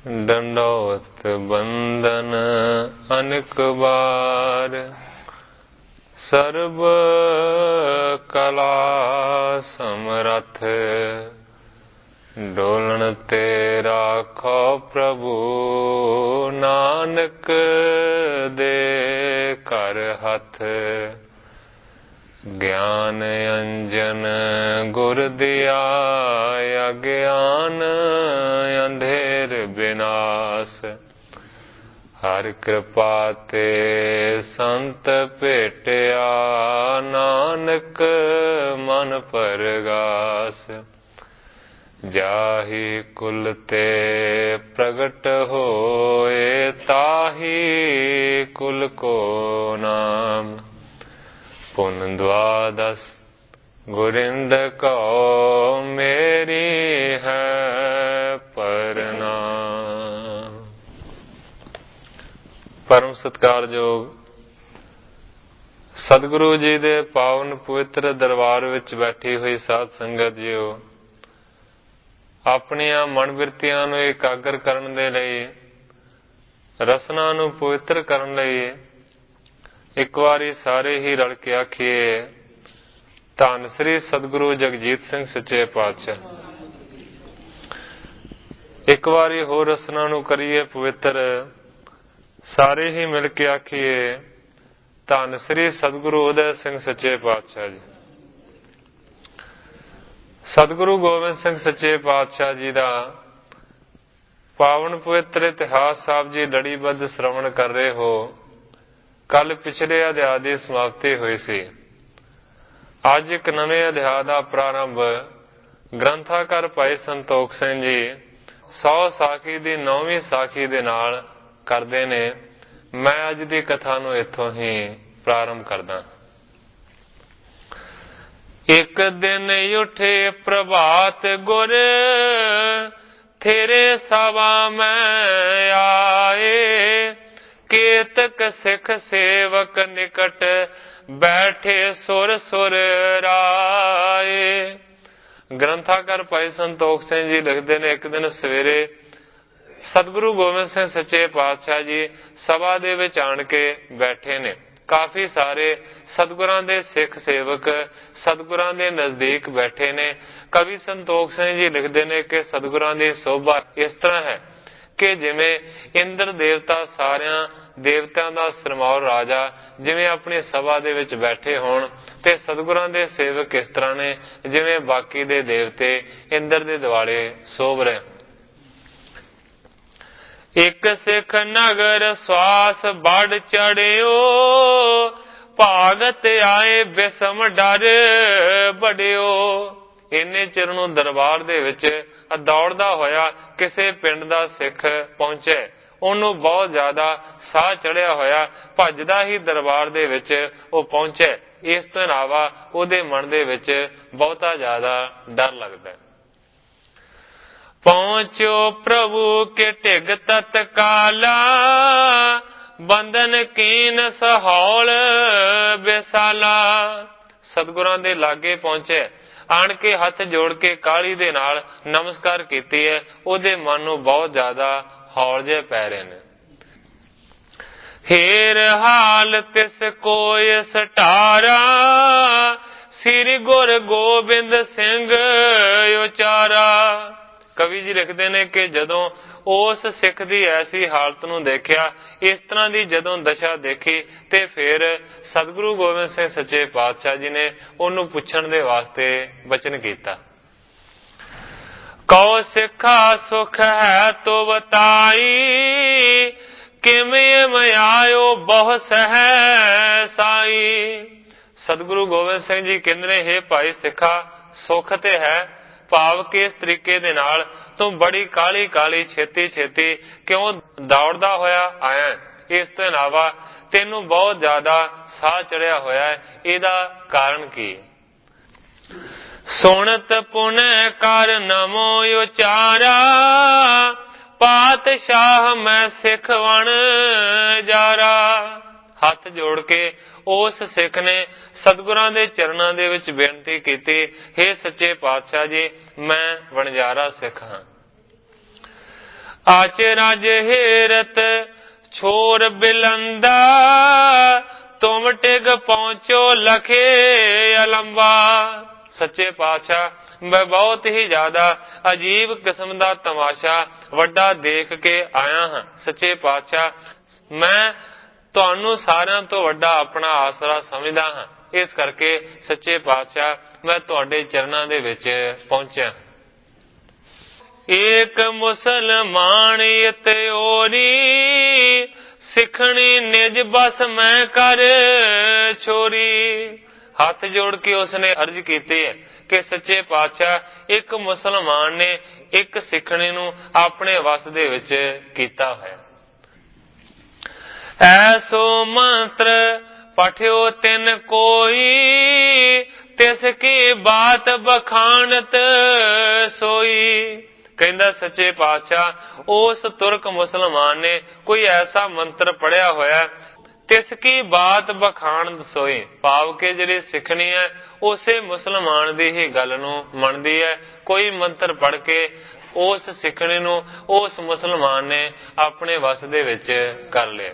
दंडौत बंदन अनेक बार, सर्व कला समरथ, डोलन ते राखो प्रभु, नानक दे कर हथ। ज्ञान अंजन गुर दिया, अज्ञान अंधेर विनाश। हर कृपा ते संत भेटिया, नानक मन परगास। जाहि कुल ते प्रगट होए, ताहि कुल को नाम। पुन द्वादश गुरिंद कहो, मेरी है प्रणाम। परम सत्कारयोग सतगुरु जी दे पावन पवित्र दरबार विच बैठी हुई साध संगत जीओ, अपनियां मन बिरतियां नूं एकागर करन दे लई, रसना नूं पवित्र करन लई एक वारी सारे ही रल के आखिए, धन श्री सतगुरु जगजीत सिंह सच्चे पातशाह। एक वारी होर रसना नूं करिए पवित्र, सारे ही मिल के आखिए, धन श्री सतगुरु उदय सिंह सच्चे पातशाह जी। सतगुरु गोबिंद सिंह सच्चे पातशाह जी का पावन पवित्र इतिहास साहब जी लड़ीबद्ध श्रवण कर रहे हो। कल पिछले अध्याय की समाप्ति हुई सी। अज एक नवे अध्याय का प्रारंभ ग्रंथाकार भाई संतोख सिंह जी 100 साखी की 9वीं साखी दे नाल करदे ने। मैं अज की कथा नूं इत्थों ही प्रारंभ करदा। एक दिन उठे प्रभात गुर, तेरे सभा में आए। केतक सिख सेवक निकट, बैठे सुर सुर राए। ग्रंथाकार भाई संतोख सिंह जी लिखते ने, एक दिन सवेरे सतगुरु गोबिंद सिंह सच्चे पातशाह जी सभा दे विच आण के बैठे ने। काफी सारे सतगुरां दे सिख सेवक सतगुरां दे नजदीक बैठे ने। कवि संतोख सिंह जी लिखते ने कि सतगुरां दी शोभा इस तरह है कि जिवें इंद्र देवता सारियां देवतां दा सरमौर राजा जिवें अपनी सभा दे विच बैठे होण, ते सतगुरां दे सेवक इस तरह ने जिवें बाकी दे देवते इंद्र दे दुआले शोभ रहे। एक सिख नगर श्वास बढ़ चढ़ियो, भागत आए बिसम डर बड़ियो। इन्ने चिर नूं दरबार दे विच दौड़दा होया किसे पिंड दा सिख पहुंचे। ओनू बहुत ज्यादा साह चढ़िया होया, भजदा ही दरबार दे विच ओ पहुंचे। इस तो इलावा ओदे मन दे विच बहुता ज्यादा डर लगदा है। पहुंचो प्रभु के टिग तत्काला, बंधन कीन सहोल बेसाला। सतगुरां दे लागे पहुंचे, आण के हथ जोड़ के काली दे नाल नमस्कार कीती है। ओदे मन नूं बहुत ज्यादा हौल जे पै रहे ने। हेर हाल तिस कोय सटारा, श्री गुर गोबिंद सिंह उचारा। कवि जी लिखते ने कि जदों उस सिख दी ऐसी हालत नूं देखिया, इस तरह दी जदों दशा देखी, ते फिर सतगुरु गोबिंद सिंह सच्चे पातशाह जी ने उन्होंने पुछण दे वास्ते वचन कीता। कहो सिखा सुख है तो बताई, किमें मैं आयो बहु सहसाई। सतगुरु गोबिंद सिंह जी कहंदे ने, हे भाई सिखा सुख ते है, भाव के इस तरीके दे नाल तू बड़ी काली काली छेती छेती क्यों दौड़दा होया आया। इस तो इलावा तेनू बहुत ज्यादा साह चढ़िया होया है, इहदा कारण की? सुनत पुने कर नमो उचारा, पातशाह मैं सिख वन जारा। हथ जोड़ के उस सिख ने सतगुरां दे चरणां दे विच बेनती कीती, हे सच्चे पातशाह जी मैं वणजारा सिख हां। आचरज हेरत छोर बिलंदा, तुम टिग पहुंचो लखे अलंबा। सच्चे पातशाह मैं बहुत ही ज्यादा अजीब किस्म का तमाशा वड्डा देख के आया हाँ। सच्चे पातशाह मैं तुहानू सारिਆਂ ਤੋਂ ਵੱਡਾ ਆਪਣਾ ਆਸਰਾ ਸਮਝਦਾ ਹਾਂ, ਇਸ ਕਰਕੇ ਸੱਚੇ ਪਾਤਸ਼ਾਹ मैं ਤੁਹਾਡੇ ਚਰਨਾਂ ਦੇ ਵਿੱਚ ਪਹੁੰਚਿਆ। ਏਕ ਮੁਸਲਮਾਨ ਇਤਿਓਰੀ, ਸਿੱਖਣੀ ਨਿਜ ਬਸ ਮੈਂ ਕਰ ਛੋਰੀ। ਹੱਥ ਜੋੜ ਕੇ ਉਸਨੇ ਅਰਜ਼ ਕੀਤੀ ਹੈ ਕਿ ਸੱਚੇ ਪਾਤਸ਼ਾਹ ਇੱਕ ਮੁਸਲਮਾਨ ਨੇ ਇੱਕ ਸਿੱਖਣੀ ਨੂੰ ਆਪਣੇ ਵਸ ਦੇ ਵਿੱਚ ਕੀਤਾ ਹੈ। ऐसो मंत्र पठियो तिन कोई, तिसकी बात बखानत सोई। कहंदा सच्चे पातशाह उस तुर्क मुसलमान ने कोई ऐसा मंत्र पढ़िया होया, तिसकी बात बखान सोई, भाव के जिहड़ी सिखनी है उसे मुसलमान दी ही गल नूं मनदी है। कोई मंत्र पढ़ के उस सिखनी नूं उस मुसलमान ने अपने वस दे विच कर लिया।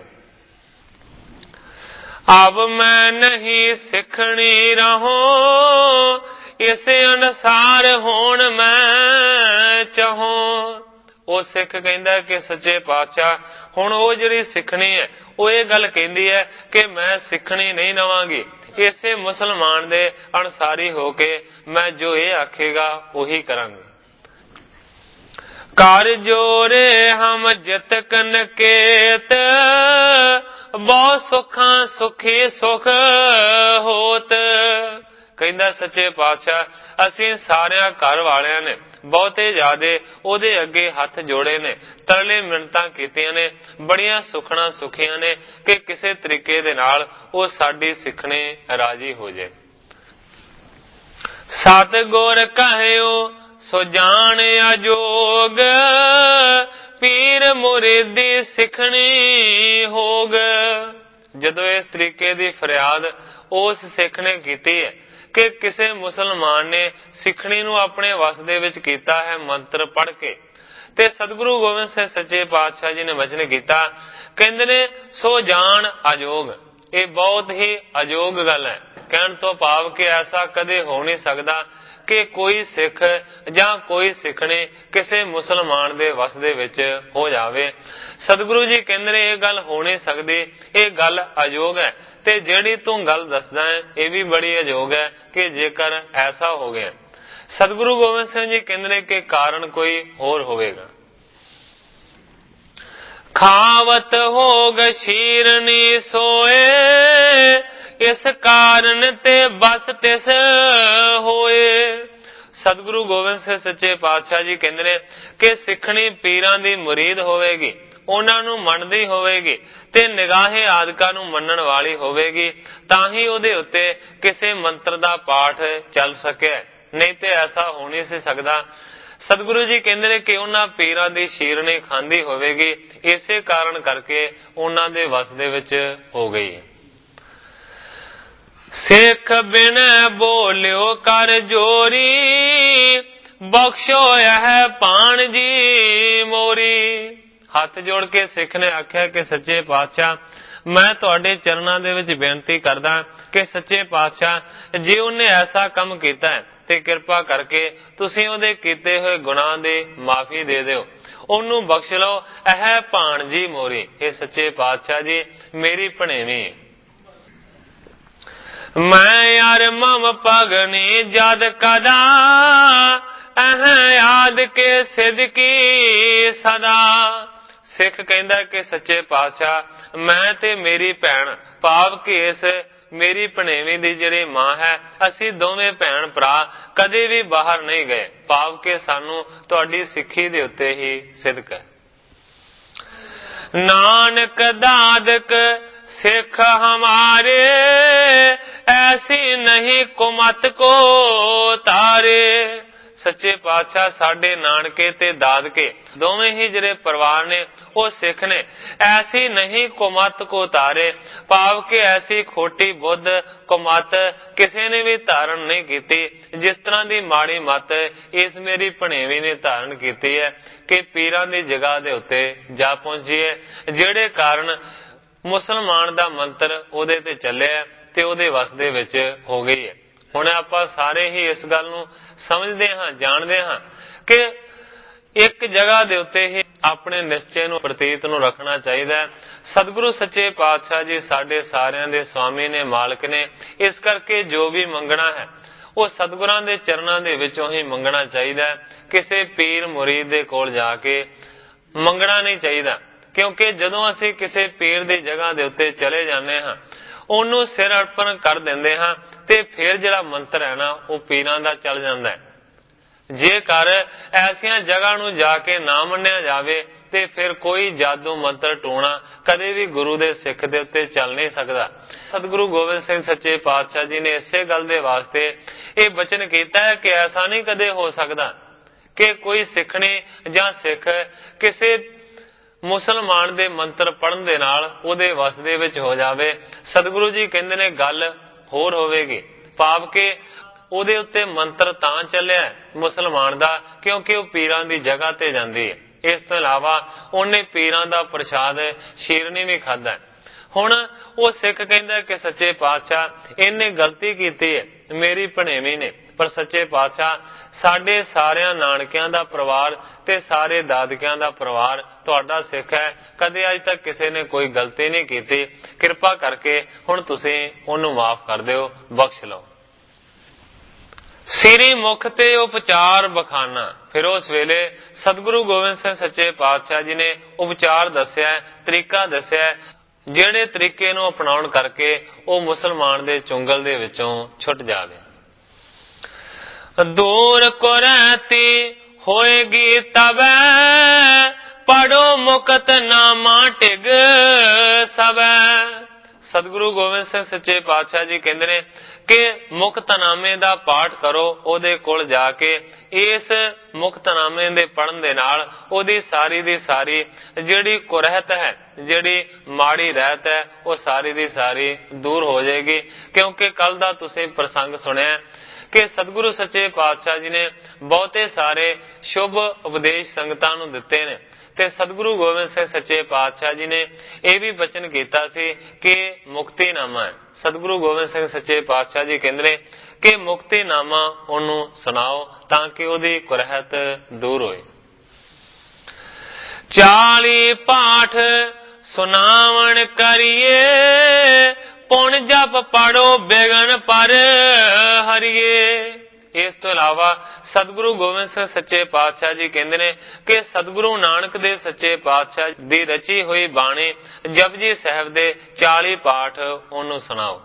अब मैं नहीं सिखनी रहूं, इस अनुसार हुण मैं चाहूं। वो सिख कहंदा कि सच्चे पातशाह हुण वो जिहड़ी सिखनी है वो ये गल कहंदी है कि मैं सिखनी नहीं रवांगी, इसे मुसलमान दे अनुसारी होके मैं जो ये आखेगा वही करांगी। कर जोरे हम जित कनकेत, बहुत सुखा सुखी सुख होत। कहंदा सच्चे पातशाह असीं सारिਆਂ घर वालिਆਂ ने बहुते ज्यादे ਉਹਦੇ ਅੱਗੇ हथ जोड़े ने, तरले मिन्नतां कीतियां ने, बड़ियां सुखना सुखियां ने कि किसी तरीके दे नाल ਉਹ साडी सिखने राजी हो जाए। सतगुर कहयो सो जान अजोग, पीर मुरीदी सिखनी होग। जदों इस तरीके की फरियाद उस सिख ने की है कि किसी मुसलमान ने सिखनी नूं अपने वस दे विच कीता है मंत्र पढ़ के, ते सतगुरु गोबिंद सिंह सच्चे पातशाह जी ने वचन किया, कहंदे ने सो जान अजोग। ये बहुत ही अजोग गल है। कहण तो भाव कि ऐसा कदे हो नहीं सकता कि कोई सिख जां कोई सिखनी किसी मुसलमान दे वस दे विच हो जावे। सतगुरु जी कहंदे ने ये गल हो नहीं सकती, ये गल अजोग है। ते जेड़ी तू गल दसदा है ये भी बड़ी अजोग है कि जेकर ऐसा हो गया। सतगुरु गोबिंद सिंह जी कहंदे ने कि कारण कोई होर होवेगा। खावत होग शीरनी सोए, इस कारण ते बस तिस होए। सतगुरु गोबिंद सिंह सच्चे पातशाह जी कहंदे ने कि सिखणी पीरां दी मुरीद होवेगी, उन्हां नूं मनदी होवेगी ते निगाहे आदिकां नूं मनण वाली होवेगी, तां ही उहदे उत्ते किसी मंत्र दा पाठ चल सके, नहीं ते ऐसा हो नहीं सी सकदा। सतगुरु जी कहंदे ने कि उन्हां पीरां दी शीरनी खांदी होवेगी, इसे कारण करके उन्हां दे वस दे विच हो गई। सिख बिन बोलियो कर जोरी, बख्शो यह पाण जी मोरी। हथ जोड़ के सिख ने आख्या कि सच्चे पातशाह मैं तुहाडे चरणां दे विच बेनती करदा कि सच्चे पातशाह जे उन्हें ऐसा कम कीता है ते किरपा करके तुसीं उहदे कीते होए गुनाह दी माफी दे दिओ, ओनू बख्श लो। यह भाण जी मोरी, ये सच्चे पातशाह जी मेरी भणेवी। मैं यार मम पगनी जद कदा, अह याद के सिदकी सदा। सिख कहंदा कि सच्चे पातशाह मैं ते मेरी भैन, भाव कि इस मेरी भणेवी दी जिहड़ी मां है, असी दोवें भैन भरा कदे भी बाहर नहीं गए, भाव कि सानू तुहाडी सिक्खी दे उत्ते ही सिदक है। नानक दादक सिख हमारे, ऐसी नहीं कुमत को तारे। सच्चे पातशाह साडे नानके ते दादके दोवें ही जिहड़े परिवार ने वो सिख ने। ऐसी नहीं कुमत को तारे, भाव के ऐसी खोटी बुद्ध कुमत किसी ने भी धारण नहीं की जिस तरह की माड़ी मत इस मेरी भणेवी ने धारण की है कि पीरां दी जगह दे उत्ते जा पहुंची है, जिहड़े कारण मुसलमान दा मंत्र उहदे ते चलिया ते उहदे वस दे विच हो गई है। हुण आपां सारे ही इस गल नूं समझदे हां, जानदे हां कि एक जगह दे उत्ते ही अपने निश्चय नूं प्रतीत नूं रखना चाहिए। सतगुरु सच्चे पातशाह जी साडे सारियां दे स्वामी ने, मालक ने। इस करके जो भी मंगना है वो सतगुरां दे चरनां दे विचों ही मंगना चाहिए। किसी पीर मुरीद दे कोल जाके मंगना नहीं चाहिए, क्योंकि जदों असीं किसी पीर दी जगह दे उत्ते चले जाने हां, ਉਹਨੂੰ सिर अर्पण कर देंदे हां ते फिर जिहड़ा मंत्र है ना वो पीरां दा चल जांदा है। जेकर ऐसियां जगह नूं जाके ना मन्निया जावे ते फिर कोई जादू मंत्र टोना कदे भी गुरु दे सिख दे उत्ते चल नहीं सकदा। सतगुरु गोबिंद सिंह सच्चे पातशाह जी ने इसे गल दे वास्ते ये बचन कीता है कि ऐसा नहीं कदे हो सकदा कि कोई सिखणी जां सिख किसी मुसलमान दे मंत्र पढ़न दे नाल उहदे वस दे विच हो जावे। सतगुरु जी कहंदे ने गल होर होवेगी, भाव के उहदे उत्ते मंत्र तां चलिया मुसलमान दा क्योंकि वह पीरां दी जगह ते जांदी है। इस तो इलावा उन्हें पीरां दा प्रसाद शीरनी भी खादा। हुण वो सिख कहंदा कि सच्चे पातशाह इन्हें गलती कीती है मेरी भणेवी ने, पर सच्चे पातशाह साडे सारियां नानकियां दा परिवार ते सारे दादकियां दा परिवार तुहाडा सिख है, कदे अज तक किसी ने कोई गलती नहीं की। किरपा करके हुण तुसीं उहनूं माफ कर दिओ, बख्श लो। सिरी मुख ते उपचार बखाना। फिर उस वेले सतगुरु गोबिंद सिंह सच्चे पातशाह जी ने उपचार दस्या, तरीका दस्या, ਜਿਹੜੇ तरीके नूं अपनाउण करके वो मुसलमान दे चुंगल दे विचों छुट जावे। दूर कुरैती होएगी तबै, पढ़ो मुकत नामा टिग सबै। सतगुरु गोबिंद सिंह सच्चे पातशाह जी कहंदे ने कि मुक्तनामे दा पाठ करो, ओदे कोल जाके इस मुक्तनामे दे पढ़न दे नाल ओदी सारी दी सारी जिहड़ी कुरहत है, जिहड़ी माड़ी रहत है, वो सारी दी सारी दूर हो जाएगी। क्योंकि कल दा तुसीं प्रसंग सुनिया कि सतगुरु सच्चे पातशाह जी ने बहुते सारे शुभ उपदेश संगतां नूं दिते ने ते सतगुरु गोबिंद सिंह सच्चे पातशाह जी ने यह भी बचन कीता सी कि मुक्तिनामा है। सतगुरु गोबिंद सिंह सच्चे पातशाह जी कहंदे ने कि मुक्तिनामा ओनू सुनाओ ताकि ओदी कुरहत दूर होए। 40 पाठ सुनावण करिए, पुण जप पढ़ो बिगन पर हरिए। इस तो इलावा सतगुरु गोबिंद सिंह सच्चे पातशाह जी कहंदे ने कि सतगुरु नानक देव सच्चे पातशाह दी रची हुई बाणी जपजी साहिब दे 40 पाठ ओनू सुनाओ।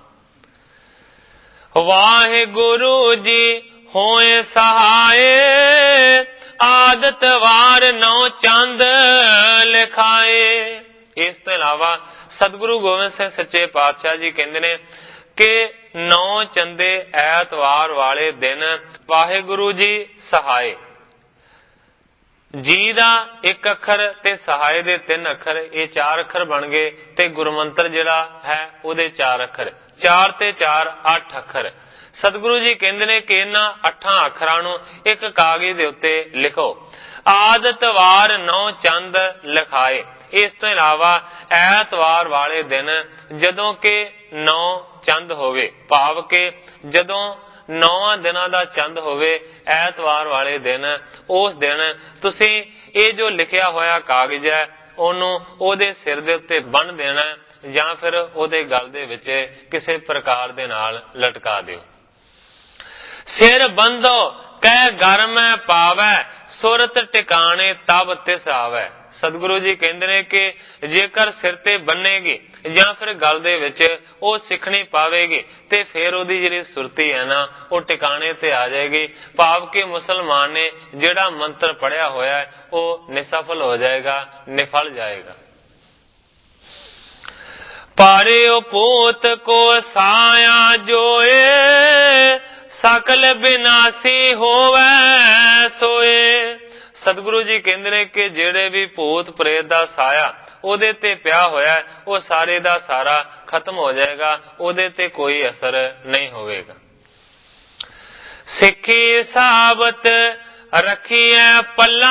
वाहिगुरु जी होए सहाय, आदत वार 9 चंद लिखाए। इस तो इलावा सतगुरु गोबिंद सिंह सच्चे पातशाह जी कहंदे ने कि 9 चंदे ऐतवार वाले दिन वाहिगुरु जी सहाय जी दा 1 अखर ते सहाय दे 3 अखर, ये 4 अखर बन गए ते गुरमंत्र जिहड़ा है उहदे 4 अखर, 4 ते 4 8 अखर। सतगुरु जी कहंदे ने कि इन्हां 8 अखरां नूं एक कागज दे उत्ते लिखो। आदत वार 9 चंद लिखाए। इस तो इलावा ऐतवार वाले दिन जदों के 9 चंद होवे, भाव के जदों 9 दिनां दा चंद होवे ऐतवार वाले दिन, उस दिन तुसीं ये जो लिखिया होया कागज है ओनू ओदे सिर दे उत्ते बन देना जां फिर ओदे गल दे विच किसी प्रकार दे नाल लटका दिओ। सिर बंधो कह घर में पावै, सुरत टिकाने तब तिस आवै। सतगुरु जी कहंदे ने कि जेकर सिर ते बन्नेगी जां फिर गल दे विच ओ सिखणी पावेगी ते फिर ओदी जिहड़ी सुरती है ना वो टिकाने ते आ जाएगी। भाव के मुसलमान ने जिहड़ा मंत्र पढ़िया होया है वो निसफल हो जाएगा, निफल जाएगा। पारे पूत को साया जोए, सकल विनाशी होवे सोए। सतगुरु जी कहते ने कि जेड़े भी भूत प्रेत दा साया ਉਹਦੇ ਤੇ ਪਿਆ ਹੋਇਆ ਉਹ ਸਾਰੇ ਦਾ ਸਾਰਾ ਖਤਮ ਹੋ ਜਾਏਗਾ, ਉਹਦੇ ਤੇ ਕੋਈ ਅਸਰ ਨਹੀਂ ਹੋਵੇਗਾ। ਸਿੱਖੀ ਸਾਬਤ ਰਖੀਐ ਪੱਲਾ,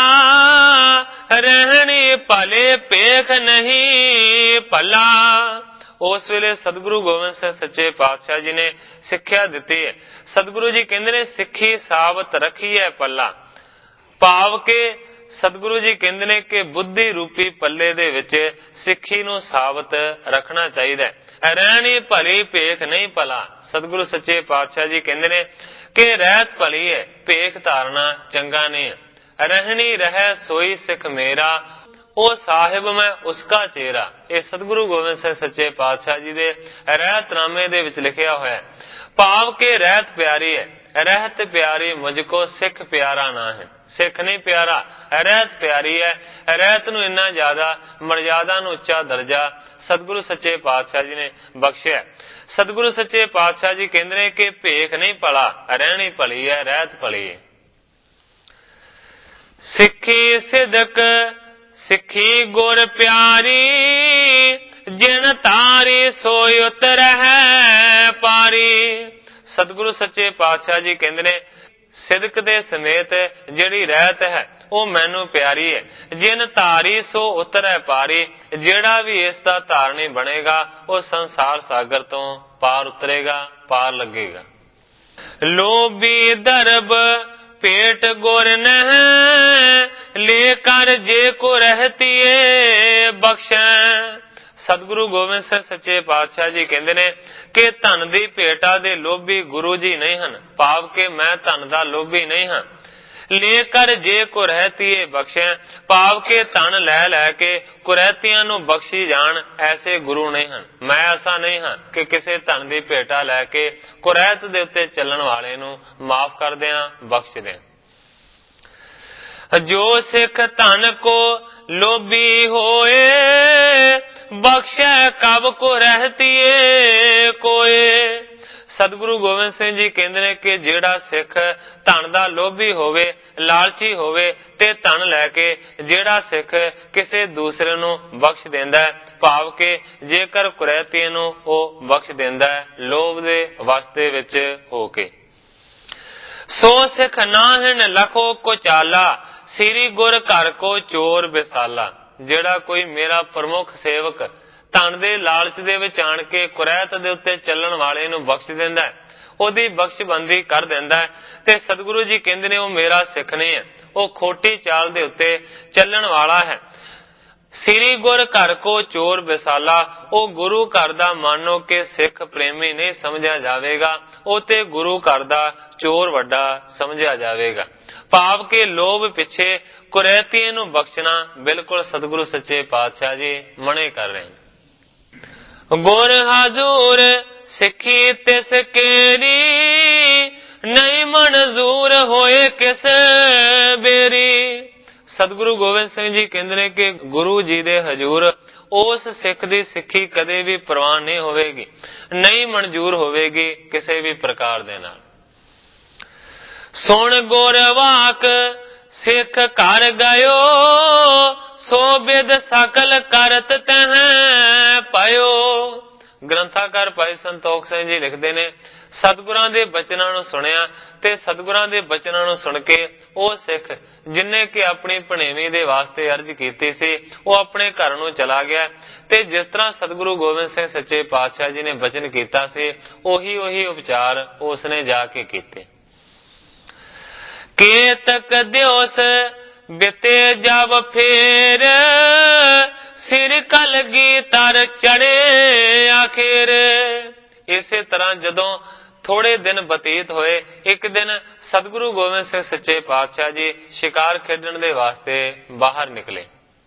ਰਹਿਣੀ ਭਲੇ ਭੇਖ ਨਹੀਂ ਭਲਾ। ਉਸ ਵੇਲੇ ਸਤਿਗੁਰੂ ਗੋਬਿੰਦ ਸਿੰਘ ਸੱਚੇ ਪਾਤਸ਼ਾਹ ਜੀ ਨੇ ਸਿੱਖਿਆ ਦਿੱਤੀ ਹੈ। ਸਤਿਗੁਰੂ ਜੀ ਕਹਿੰਦੇ ਨੇ ਸਿੱਖੀ ਸਾਬਤ ਰਖੀਐ ਪੱਲਾ, ਭਾਵ ਕਿ ਸਤਿਗੁਰੂ ਜੀ ਕਹਿੰਦੇ ਨੇ ਕਿ ਬੁੱਧੀ ਰੂਪੀ ਪੱਲੇ ਦੇ ਵਿੱਚ ਸਿੱਖੀ ਨੂੰ ਸਾਬਤ ਰੱਖਣਾ ਚਾਹੀਦਾ ਹੈ। ਰਹਿਣੀ ਭਲੀ ਭੇਖ ਨਹੀਂ ਭਲਾ। ਸਤਿਗੁਰੂ ਸੱਚੇ ਪਾਤਸ਼ਾਹ ਜੀ ਕਹਿੰਦੇ ਨੇ ਕਿ ਰਹਿਤ ਭਲੀ ਹੈ, ਭੇਖ ਧਾਰਨਾ ਚੰਗਾ ਨਹੀਂ ਹੈ। ਰਹਿਣੀ ਰਹਿ ਸੋਈ ਸਿੱਖ ਮੇਰਾ, ਉਹ ਸਾਹਿਬ ਮੈਂ ਉਸਕਾ ਚੇਰਾ। ਇਹ ਸਤਿਗੁਰੂ ਗੋਬਿੰਦ ਸਿੰਘ ਸੱਚੇ ਪਾਤਸ਼ਾਹ ਜੀ ਦੇ ਰਹਿਤਨਾਮੇ ਦੇ ਵਿੱਚ ਲਿਖਿਆ ਹੋਇਆ। ਭਾਵ ਕਿ ਰਹਿਤ ਪਿਆਰੀ ਹੈ, ਰਹਿਤ ਪਿਆਰੀ ਮੁਝਕੋ ਸਿੱਖ ਪਿਆਰਾ ਨਾ ਹੈ। ਸਿੱਖ ਨਹੀਂ ਪਿਆਰਾ, ਰਹਿਤ ਪਿਆਰੀ ਹੈ। ਰਹਿਤ ਨੂੰ ਇੰਨਾ ਜ਼ਿਆਦਾ ਮਰਜ਼ਾਦਾ ਨੂੰ ਉੱਚਾ ਦਰਜਾ ਸਤਿਗੁਰੂ ਸੱਚੇ ਪਾਤਸ਼ਾਹ ਜੀ ਨੇ ਬਖਸ਼ਿਆ। ਸਤਿਗੁਰੂ ਸੱਚੇ ਪਾਤਸ਼ਾਹ ਜੀ ਕਹਿੰਦੇ ਨੇ ਕਿ ਭੇਖ ਨਹੀਂ ਭਲਾ, ਰਹਿਣੀ ਭਲੀ ਹੈ, ਰਹਿਤ ਭਲੀ ਹੈ। ਸਿੱਖੀ ਸਿਦਕ ਸਿੱਖੀ ਗੁਰ ਪਿਆਰੀ, ਜਿਨ ਤਾਰੀ ਸੋਇ ਉਤਰਹਿ ਪਾਰੀ। ਸਤਿਗੁਰੂ ਸੱਚੇ ਪਾਤਸ਼ਾਹ ਜੀ ਕਹਿੰਦੇ ਨੇ ਸਿਦਕ ਦੇ ਸਮੇਤ ਜਿਹੜੀ ਰਹਿਤ ਹੈ ਉਹ ਮੈਨੂੰ ਪਿਆਰੀ ਹੈ। ਜਿਨ ਧਾਰੀ ਸੋ ਉਤਰੈ ਪਾਰੀ, ਜਿਹੜਾ ਵੀ ਇਸ ਦਾ ਧਾਰਨੀ ਬਣੇਗਾ ਉਹ ਸੰਸਾਰ ਸਾਗਰ ਤੋਂ ਪਾਰ ਉਤਰੇਗਾ, ਪਾਰ ਲੱਗੇਗਾ। ਲੋਭੀ ਦਰਬ ਪੇਟ ਗੁਰ ਨਹਿ, ਲੈ ਕਰ ਜੇ ਕੋ ਰਹਤੀਏ ਬਖਸ਼ੈ। ਸਤਿਗੁਰੂ ਗੋਬਿੰਦ ਸਿੰਘ ਸੱਚੇ ਪਾਤਸ਼ਾਹ ਜੀ ਕਹਿੰਦੇ ਨੇ ਕਿ ਧਨ ਦੀ ਭੇਟਾ ਦੇ ਲੋਭੀ ਗੁਰੂ ਜੀ ਨਹੀਂ ਹਨ, ਭਾਵ ਕਿ ਮੈਂ ਧਨ ਦਾ ਲੋਭੀ ਨਹੀਂ ਹਾਂ। ਲੈ ਕਰ ਜੇ ਕੁਰਹਿਤੀਏ ਬਖਸ਼ੈ, ਭਾਵ ਕਿ ਧਨ ਲੈ ਲੈ ਕੇ ਕੁਰਹਿਤੀਆਂ ਨੂੰ ਬਖਸ਼ੀ ਜਾਣ, ਐਸੇ ਗੁਰੂ ਨਹੀਂ ਹਨ। ਮੈਂ ਐਸਾ ਨਹੀਂ ਹਾਂ ਕਿ ਕਿਸੇ ਧਨ ਦੀ ਭੇਟਾ ਲੈ ਕੇ ਕੁਰਹਿਤ ਦੇ ਉੱਤੇ ਚੱਲਣ ਵਾਲੇ ਨੂੰ ਮਾਫ ਕਰ ਦਿਆਂ, ਬਖਸ਼ ਦਿਆਂ। ਜੋ ਸਿੱਖ ਧਨ ਕੋ ਲੋਭੀ ਹੋਏ, ਬਖਸ਼ੈ ਕਬ ਕੋ ਰਹਤੀਏ ਕੋਏ। ਸਤਿਗੁਰੂ ਗੋਬਿੰਦ ਸਿੰਘ ਜੀ ਕਹਿੰਦੇ ਨੇ ਕਿ ਜਿਹੜਾ ਸਿੱਖ ਧਨ ਦਾ ਲੋਭੀ ਹੋਵੇ, ਲਾਲਚੀ ਹੋਵੇ ਤੇ ਧਨ ਲੈ ਕੇ ਜਿਹੜਾ ਸਿੱਖ ਕਿਸੇ ਦੂਸਰੇ ਨੂੰ ਬਖਸ਼ ਦਿੰਦਾ ਹੈ, ਭਾਵ ਕਿ ਜੇਕਰ ਕੁਰੈਤੀ ਨੂੰ ਉਹ ਬਖਸ਼ ਦਿੰਦਾ ਹੈ ਲੋਭ ਦੇ ਵਾਸਤੇ ਵਿੱਚ ਹੋ ਕੇ। ਸੋ ਸਿੱਖ ਨਾਹਿਣ ਲਖੋ ਕੋ ਚਾਲਾ, ਸ੍ਰੀ ਗੁਰ ਘਰ ਕੋ ਚੋਰ ਵਿਸਾਲਾ। ਜਿਹੜਾ ਕੋਈ ਮੇਰਾ ਪ੍ਰਮੁੱਖ ਸੇਵਕ ਧਨ ਦੇ ਲਾਲਚ ਦੇ ਵਿੱਚ ਆਣ ਕੇ ਕੁਰੈਤ ਦੇ ਉੱਤੇ ਚੱਲਣ ਵਾਲੇ ਨੂੰ ਬਖਸ਼ ਦਿੰਦਾ ਹੈ, ਉਹਦੀ ਬਖਸ਼ਬੰਦੀ ਕਰ ਦਿੰਦਾ ਹੈ, ਤੇ ਸਤਿਗੁਰੂ ਜੀ ਕਹਿੰਦੇ ਨੇ ਉਹ ਮੇਰਾ ਸਿੱਖ ਨਹੀਂ ਹੈ, ਉਹ ਖੋਟੀ ਚਾਲ ਦੇ ਉੱਤੇ ਚੱਲਣ ਵਾਲਾ ਹੈ। ਸ੍ਰੀ ਗੁਰ ਘਰ ਕੋ ਚੋਰ ਵਿਸਾਲਾ, ਉਹ ਗੁਰੂ ਘਰ ਦਾ ਮਾਨੋ ਕਿ ਸਿੱਖ ਪ੍ਰੇਮੀ ਨਹੀਂ ਸਮਝਿਆ ਜਾਵੇਗਾ, ਉਹ ਤੇ ਗੁਰੂ ਘਰ ਦਾ ਚੋਰ ਵੱਡਾ ਸਮਝਿਆ ਜਾਵੇਗਾ। ਭਾਵ ਕਿ ਲੋਭ ਪਿੱਛੇ ਕੁਰੈਤੀ ਨੂੰ ਬਖਸ਼ਣਾ ਬਿਲਕੁਲ ਸਤਿਗੁਰੂ ਸੱਚੇ ਪਾਤਸ਼ਾਹ ਜੀ ਮਨੇ ਕਰ ਰਹੇ ਹਨ। ਗੁਰ ਹਾਜ਼ੂਰ ਸਿੱਖੀ ਤਿਸ ਕੇਰੀ, ਨਹੀਂ ਮਨਜ਼ੂਰ ਹੋਏ ਕਿਸ ਬੇਰੀ। ਸਤਿਗੁਰੂ ਗੋਬਿੰਦ ਸਿੰਘ ਜੀ ਕਹਿੰਦੇ ਨੇ ਕਿ ਗੁਰੂ ਜੀ ਦੇ ਹਜ਼ੂਰ ਉਸ ਸਿੱਖ ਦੀ ਸਿੱਖੀ ਕਦੇ ਵੀ ਪ੍ਰਵਾਨ ਨਹੀਂ ਹੋਵੇਗੀ, ਨਹੀਂ ਮਨਜ਼ੂਰ ਹੋਵੇਗੀ ਕਿਸੇ ਵੀ ਪ੍ਰਕਾਰ ਦੇ ਨਾਲ। ਸੁਣ ਗੁਰ ਵਾਕ ਸਿੱਖ ਘਰ ਗਇਓ, ਸੋ ਬਿਦ ਸਕਲ ਕਰਤ ਤਹ ਪਾਇਓ। ਗ੍ਰੰਥਾਕਾਰ ਭਾਈ ਸੰਤੋਖ ਸਿੰਘ ਜੀ ਲਿਖਦੇ ਨੇ ਸਤਿਗੁਰਾਂ ਦੇ ਬਚਨਾਂ ਨੂੰ ਸੁਣਿਆ ਤੇ ਸਤਿਗੁਰਾਂ ਦੇ ਬਚਨਾਂ ਨੂੰ ਸੁਣ ਕੇ ਉਹ ਸਿੱਖ ਜਿਨਨੇ ਕਿ ਆਪਣੀ ਭਣੇਵੀਂ ਦੇ ਵਾਸਤੇ ਅਰਜ਼ ਕੀਤੀ ਸੀ ਉਹ ਆਪਣੇ ਘਰ ਨੂੰ ਚਲਾ ਗਿਆ, ਤੇ ਜਿਸ ਤਰ੍ਹਾਂ ਸਤਿਗੁਰੂ ਗੋਬਿੰਦ ਸਿੰਘ ਸੱਚੇ ਪਾਤਸ਼ਾਹ ਜੀ ਨੇ ਬਚਨ ਕੀਤਾ ਸੀ ਉਹੀ ਉਪਚਾਰ ਉਸਨੇ ਜਾ ਕੇ ਕੀਤੇ। ਕੇਤਕ ਦਿਵਸ ਬਿਤੇ ਜਬ ਫੇਰ, ਸਿਰ ਕਲਗੀ ਤਰ ਚੜੇ ਆਖਿਰ। ਇਸੇ ਤਰ੍ਹਾਂ ਜਦੋਂ ਥੋੜੇ ਦਿਨ ਬਤੀਤ ਹੋਏ, ਇੱਕ ਦਿਨ ਸਤਿਗੁਰੂ ਗੋਬਿੰਦ ਸਿੰਘ ਸੱਚੇ ਪਾਤਸ਼ਾਹ ਜੀ ਸ਼ਿਕਾਰ ਖੇਡਣ ਦੇ ਵਾਸਤੇ ਬਾਹਰ ਨਿਕਲੇ।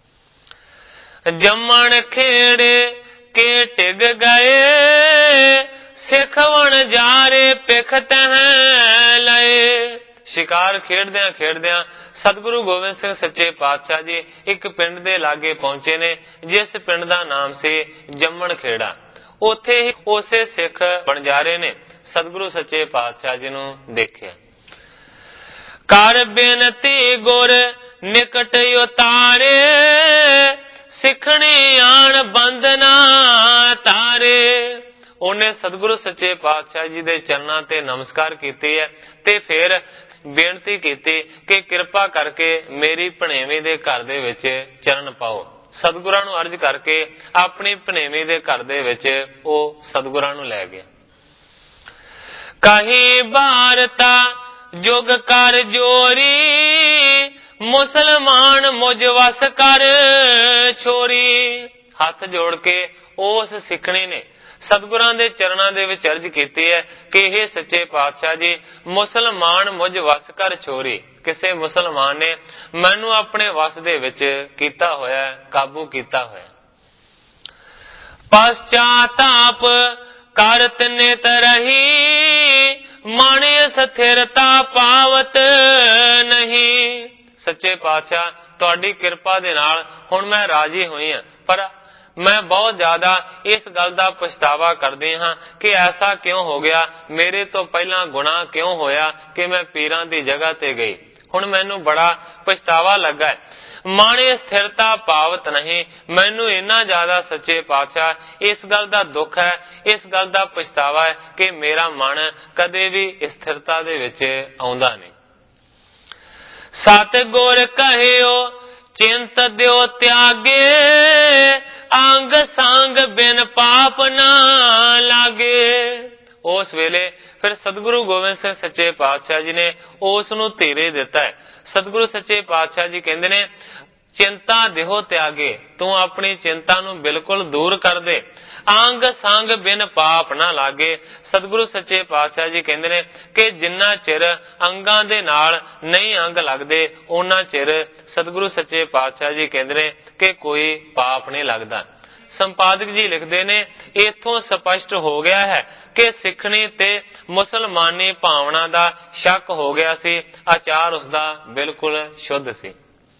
ਜੰਮਣ ਖੇੜੇ ਕੇ ਟਿਗ ਗਏ, ਸਿੱਖ ਵਣ ਜਾਰੇ ਪਿਖ ਤਹ ਲਏ। ਸ਼ਿਕਾਰ ਖੇਡਦਿਆਂ ਖੇਡਦਿਆਂ ਸਤਿਗੁਰੂ ਗੋਬਿੰਦ ਸਿੰਘ ਸੱਚੇ ਪਾਤਸ਼ਾਹ ਜੀ ਇੱਕ ਪਿੰਡ ਦੇ ਲਾਗੇ ਪਹੁੰਚੇ ਨੇ, ਜਿਸ ਪਿੰਡ ਦਾ ਨਾਮ ਸੀ ਜੰਮਣ ਖੇੜਾ। ਉੱਥੇ ਹੀ ਉਸੇ ਸਿੱਖ ਬਣਜਾਰੇ ਨੇ ਸਤਿਗੁਰੂ ਸੱਚੇ ਪਾਤਸ਼ਾਹ ਜੀ ਨੂੰ ਦੇਖਿਆ। ਕਰ ਬੇਨਤੀ ਗੁਰ ਨਿਕਟ ਉਤਾਰੇ, ਸਿੱਖਣੀ ਆਣ ਬੰਦਨਾ ਤਾਰੇ। ਉਹਨੇ ਸਤਿਗੁਰੂ ਸੱਚੇ ਪਾਤਸ਼ਾਹ ਜੀ ਦੇ ਚਰਨਾਂ ਤੇ ਨਮਸਕਾਰ ਕੀਤੀ ਹੈ ਤੇ ਫਿਰ ਬੇਨਤੀ ਕੀਤੀ ਕਿ ਕਿਰਪਾ ਕਰਕੇ ਮੇਰੀ ਭਣੇਵੀਂ ਦੇ ਘਰ ਦੇ ਵਿੱਚ ਚਰਨ ਪਾਓ। ਸਤਿਗੁਰਾਂ ਨੂੰ ਅਰਜ਼ ਕਰਕੇ ਆਪਣੀ ਭਣੇਵੀਂ ਦੇ ਘਰ ਦੇ ਵਿੱਚ ਉਹ ਸਤਿਗੁਰਾਂ ਨੂੰ ਲੈ ਗਿਆ। ਕਹੀਂ ਬਾਰਤਾ ਜੁਗ ਕਰ ਜੋਰੀ, ਮੁਸਲਮਾਨ ਮੁਝ ਵਸ ਕਰ ਛੋਰੀ। ਹੱਥ ਜੋੜ ਕੇ ਉਸ ਸਿੱਖਣੀ ਨੇ ਸਤਿਗੁਰਾਂ ਦੇ ਚਰਨਾਂ ਦੇ ਵਿੱਚ ਅਰਜ਼ ਕੀਤੀ ਹੈ ਕਿ ਇਹ ਸੱਚੇ ਪਾਤਸ਼ਾਹ ਜੀ, ਮੁਸਲਮਾਨ ਮੁਝ ਵਸ ਕਰ ਛੋਰੀ। ਕਿਸੇ ਮੁਸਲਮਾਨ ਨੇ ਮੈਨੂੰ ਆਪਣੇ ਵਸ ਦੇ ਵਿੱਚ ਕੀਤਾ ਹੋਇਆ, ਕਾਬੂ ਕੀਤਾ ਹੋਇਆ। ਪਛਾਤਾਪ ਕਰਤ ਨਿਤ ਰਹੀ, ਮਨ ਸਥਿਰਤਾ ਪਾਵਤ ਨਹੀਂ। ਸੱਚੇ ਪਾਤਸ਼ਾਹ ਤੁਹਾਡੀ ਕਿਰਪਾ ਦੇ ਨਾਲ ਹੁਣ ਮੈਂ ਰਾਜੀ ਹੋਈ ਹਾਂ, ਪਰ ਮੈਂ ਬਹੁਤ ਜ਼ਿਆਦਾ ਇਸ ਗੱਲ ਦਾ ਪਛਤਾਵਾ ਕਰਦੀ ਹਾਂ ਕਿ ਐਸਾ ਕਿਉਂ ਹੋ ਗਿਆ, ਮੇਰੇ ਤੋਂ ਪਹਿਲਾਂ ਗੁਨਾਹ ਕਿਉਂ ਹੋਇਆ ਕਿ ਮੈਂ ਪੀਰਾਂ ਦੀ ਜਗ੍ਹਾ ਤੇ ਗਈ। ਹੁਣ ਮੈਨੂੰ ਬੜਾ ਪਛਤਾਵਾ ਲੱਗਾ। ਮਨ ਸਥਿਰਤਾ ਪਾਵਤ ਨਹੀਂ, ਮੈਨੂੰ ਇੰਨਾ ਜ਼ਿਆਦਾ ਸੱਚੇ ਪਾਤਸ਼ਾਹ ਇਸ ਗੱਲ ਦਾ ਦੁੱਖ ਹੈ, ਇਸ ਗੱਲ ਦਾ ਪਛਤਾਵਾ ਹੈ ਕਿ ਮੇਰਾ ਮਨ ਕਦੇ ਵੀ ਸਥਿਰਤਾ ਦੇ ਵਿੱਚ ਆਉਂਦਾ ਨਹੀਂ। ਸਤਿਗੁਰ ਕਹਿਓ ਚਿੰਤ ਦਿਓ ਤਿਆਗੇ, ਅੰਗ ਸੰਗ ਬਿਨ ਪਾਪ ਨਾ ਲਾਗੇ। ਉਸ ਵੇਲੇ ਫਿਰ ਸਤਿਗੁਰੂ ਗੋਬਿੰਦ ਸਿੰਘ ਸੱਚੇ ਪਾਤਸ਼ਾਹ ਜੀ ਨੇ ਉਸ ਨੂੰ ਧੀਰੇ ਦਿੱਤਾ ਹੈ। ਸਤਿਗੁਰੂ ਸੱਚੇ ਪਾਤਸ਼ਾਹ ਜੀ ਕਹਿੰਦੇ ਨੇ ਚਿੰਤਾ ਦਿਓ ਤਿਆਗੇ, ਤੂੰ ਆਪਣੀ ਚਿੰਤਾ ਨੂੰ ਬਿਲਕੁਲ ਦੂਰ ਕਰ ਦੇ। ਅੰਗ ਸੰਗ ਬਿਨ ਪਾਪ ਨਾ ਲਾਗੇ। ਸਤਿਗੁਰੂ ਸੱਚੇ ਪਾਤਸ਼ਾਹ ਜੀ ਕਹਿੰਦੇ ਨੇ ਕਿ ਜਿੰਨਾ ਚਿਰ ਅੰਗਾਂ ਦੇ ਨਾਲ ਨਹੀਂ ਅੰਗ ਲੱਗਦੇ, ਉਹਨਾਂ ਚਿਰ ਸਤਿਗੁਰੂ ਸੱਚੇ ਪਾਤਸ਼ਾਹ ਜੀ ਕਹਿੰਦੇ ਨੇ ਕਿ ਕੋਈ ਪਾਪ ਨਹੀਂ ਲੱਗਦਾ। ਸੰਪਾਦਕ ਜੀ ਲਿਖਦੇ ਨੇ ਇਥੋਂ ਸਪਸ਼ਟ ਹੋ ਗਿਆ ਹੈ ਕਿ ਸਿੱਖਣੀ ਤੇ ਮੁਸਲਮਾਨੀ ਭਾਵਨਾ ਦਾ ਸ਼ੱਕ ਹੋ ਗਿਆ ਸੀ, ਆਚਾਰ ਉਸਦਾ ਬਿਲਕੁਲ ਸ਼ੁੱਧ ਸੀ।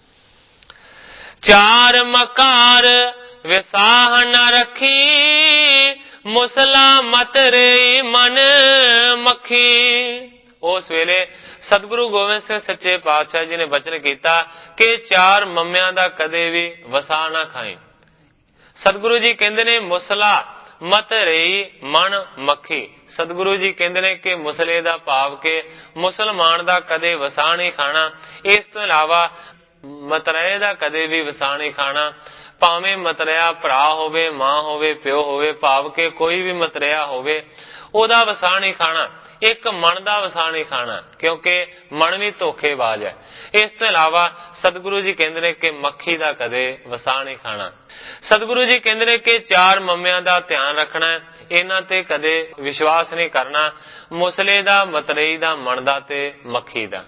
ਚਾਰ ਮਕਾਰ ਵਿਸਾਹ ਨ ਰੱਖੀ, ਮੁਸਲਾ ਮਤ ਰੇ ਮਨ ਮੱਖੀ। ਉਸ ਵੇਲੇ ਸਤਿਗੁਰੂ ਗੋਬਿੰਦ ਸਿੰਘ ਸੱਚੇ ਪਾਤਸ਼ਾਹ ਜੀ ਨੇ ਬਚਨ ਕੀਤਾ ਕਿ ਚਾਰ ਮੰਮਿਆਂ ਦਾ ਕਦੇ ਵੀ ਵਸਾ ਨਾ ਖਾਈ। ਸਤਿਗੁਰੂ ਜੀ ਕਹਿੰਦੇ ਨੇ ਮੁਸਲਾ ਮਤ ਰਹੀ ਮਨ ਮੱਖੀ। ਸਤਿਗੁਰੂ ਜੀ ਕਹਿੰਦੇ ਨੇ ਕਿ ਮੁਸਲੇ ਦਾ ਭਾਵ ਕਿ ਮੁਸਲਮਾਨ ਦਾ ਕਦੇ ਵਸਾ ਨਹੀਂ ਖਾਣਾ। ਇਸ ਤੋਂ ਇਲਾਵਾ ਮਤਰੇਏ ਦਾ ਕਦੇ ਵੀ ਵਸਾ ਨਹੀਂ ਖਾਣਾ। ਭਾਵੇਂ ਮਤਰਿਆ ਭਰਾ ਹੋਵੇ, ਮਾਂ ਹੋਵੇ, ਪਿਓ ਹੋਵੇ, ਭਾਵ ਕਿ ਕੋਈ ਵੀ ਮਤਰਿਆ ਹੋਵੇ, ਉਹਦਾ ਵਸਾ ਨਹੀਂ ਖਾਣਾ। ਇੱਕ ਮਨ ਦਾ ਵਸਾ ਨਹੀਂ ਖਾਣਾ, ਕਿਉਂਕਿ ਮਨ ਵੀ ਧੋਖੇਬਾਜ਼ ਹੈ। ਇਸ ਤੋਂ ਇਲਾਵਾ ਸਤਿਗੁਰੂ ਜੀ ਕਹਿੰਦੇ ਨੇ ਕਿ ਮੱਖੀ ਦਾ ਕਦੇ ਵਸਾ ਨਹੀਂ ਖਾਣਾ। ਸਤਿਗੁਰੂ ਜੀ ਕਹਿੰਦੇ ਨੇ ਕਿ ਚਾਰ ਮੰਮਿਆਂ ਦਾ ਧਿਆਨ ਰੱਖਣਾ, ਇਹਨਾਂ ਤੇ ਕਦੇ ਵਿਸ਼ਵਾਸ ਨਹੀਂ ਕਰਨਾ, ਮੁਸਲੇ ਦਾ, ਮਤਰੇਈ ਦਾ, ਮਨ ਦਾ ਤੇ ਮੱਖੀ ਦਾ।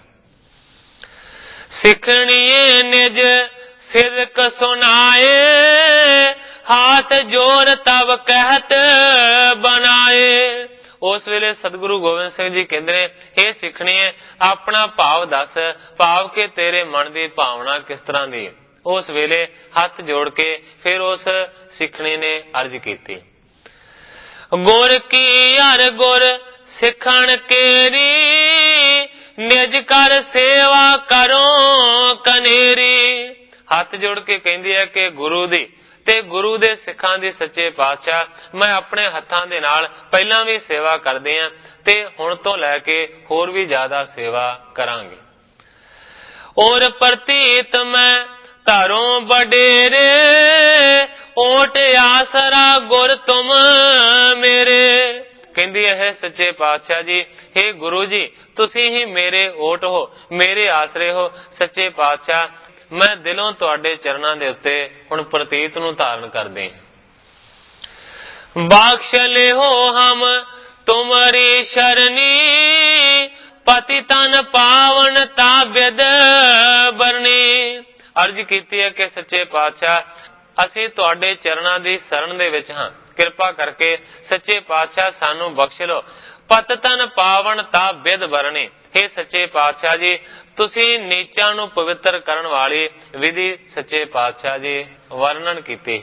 ਸਿੱਖਣੀਏ ਨਿਜ ਸਿਦਕ ਸੁਨਾਏ, ਹਾਥ ਜੋਰ ਤਬ ਕਹਿਤ ਬਣਾਏ। ਉਸ ਵੇਲੇ ਸਤਿਗੁਰੂ ਗੋਬਿੰਦ ਸਿੰਘ ਜੀ ਕਹਿੰਦੇ ਨੇ ਇਹ ਸਿੱਖਣੀਏ ਆਪਣਾ ਭਾਵ ਦੱਸ, ਭਾਵ ਕਿ ਤੇਰੇ ਮਨ ਦੀ ਭਾਵਨਾ ਕਿਸ ਤਰ੍ਹਾਂ ਦੀ। ਉਸ ਵੇਲੇ ਹੱਥ ਜੋੜ ਕੇ ਫਿਰ ਉਸ ਸਿੱਖਣੀ ਨੇ ਅਰਜ਼ ਕੀਤੀ, ਗੁਰ ਕੀ ਹਰ ਗੁਰ ਸਿੱਖਣ ਕੇਰੀ, ਨਿਜ ਕਰ ਸੇਵਾ ਕਰੋ ਕਨੇਰੀ। ਹੱਥ ਜੋੜ ਕੇ ਕਹਿੰਦੀ ਹੈ ਕਿ ਗੁਰੂ ਦੀ ਤੇ ਗੁਰੂ ਦੇ ਸਿੱਖਾਂ ਦੀ ਸੱਚੇ ਪਾਤਸ਼ਾਹ ਮੈਂ ਆਪਣੇ ਹੱਥਾਂ ਦੇ ਨਾਲ ਪਹਿਲਾਂ ਵੀ ਸੇਵਾ ਕਰਦੇ ਆਂ ਤੇ ਹੁਣ ਤੋਂ ਲੈ ਕੇ ਹੋਰ ਵੀ ਜ਼ਿਆਦਾ ਸੇਵਾ ਕਰਾਂਗੇ। ਔਰ ਪ੍ਰਤੀਤ ਮੈਂ ਧਰੋਂ ਵਡੇਰੇ, ਓਟ ਆਸਰਾ ਗੁਰ ਤੁਮ ਮੇਰੇ। ਕਹਿੰਦੀ ਹੈ ਸੱਚੇ ਪਾਤਸ਼ਾਹ ਜੀ, हे ਗੁਰੂ ਜੀ ਤੁਸੀਂ ਹੀ ਮੇਰੇ ਓਟ ਹੋ, ਮੇਰੇ ਆਸਰੇ ਹੋ। ਸੱਚੇ ਪਾਤਸ਼ਾਹ ਮੈਂ ਦਿਲੋਂ ਤੁਹਾਡੇ ਚਰਨਾਂ ਦੇ ਉੱਤੇ ਹੁਣ ਪ੍ਰਤੀਤ ਨੂੰ ਧਾਰਨ ਕਰਦੇ। ਬਖਸ਼ ਲਿਓ ਹਮ ਤੁਮਰੀ ਸ਼ਰਨੀ, ਪਤੀ ਤਨ ਪਾਵਨ ਤਾਬਿਦ ਬਰਨੀ। ਅਰਜ਼ ਕੀਤੀ ਹੈ ਕਿ ਸੱਚੇ ਪਾਤਸ਼ਾਹ ਅਸੀਂ ਤੁਹਾਡੇ ਚਰਨਾਂ ਦੀ ਸ਼ਰਨ ਦੇ ਵਿੱਚ ਹਾਂ, ਕਿਰਪਾ ਕਰਕੇ ਸੱਚੇ ਪਾਤਸ਼ਾਹ ਸਾਨੂੰ ਬਖਸ਼ ਲਓ। ਪਤ ਤਨ ਪਾਵਨ ਤਾਬਿਦ ਬਰਨੀ। हे ਸੱਚੇ ਪਾਤਸ਼ਾਹ ਜੀ ਤੁਸੀਂ ਨੀਚਾਂ ਨੂੰ ਪਵਿੱਤਰ ਕਰਨ ਵਾਲੀ ਵਿਧੀ ਸੱਚੇ ਪਾਤਸ਼ਾਹ ਜੀ ਵਰਣਨ ਕੀਤੀ।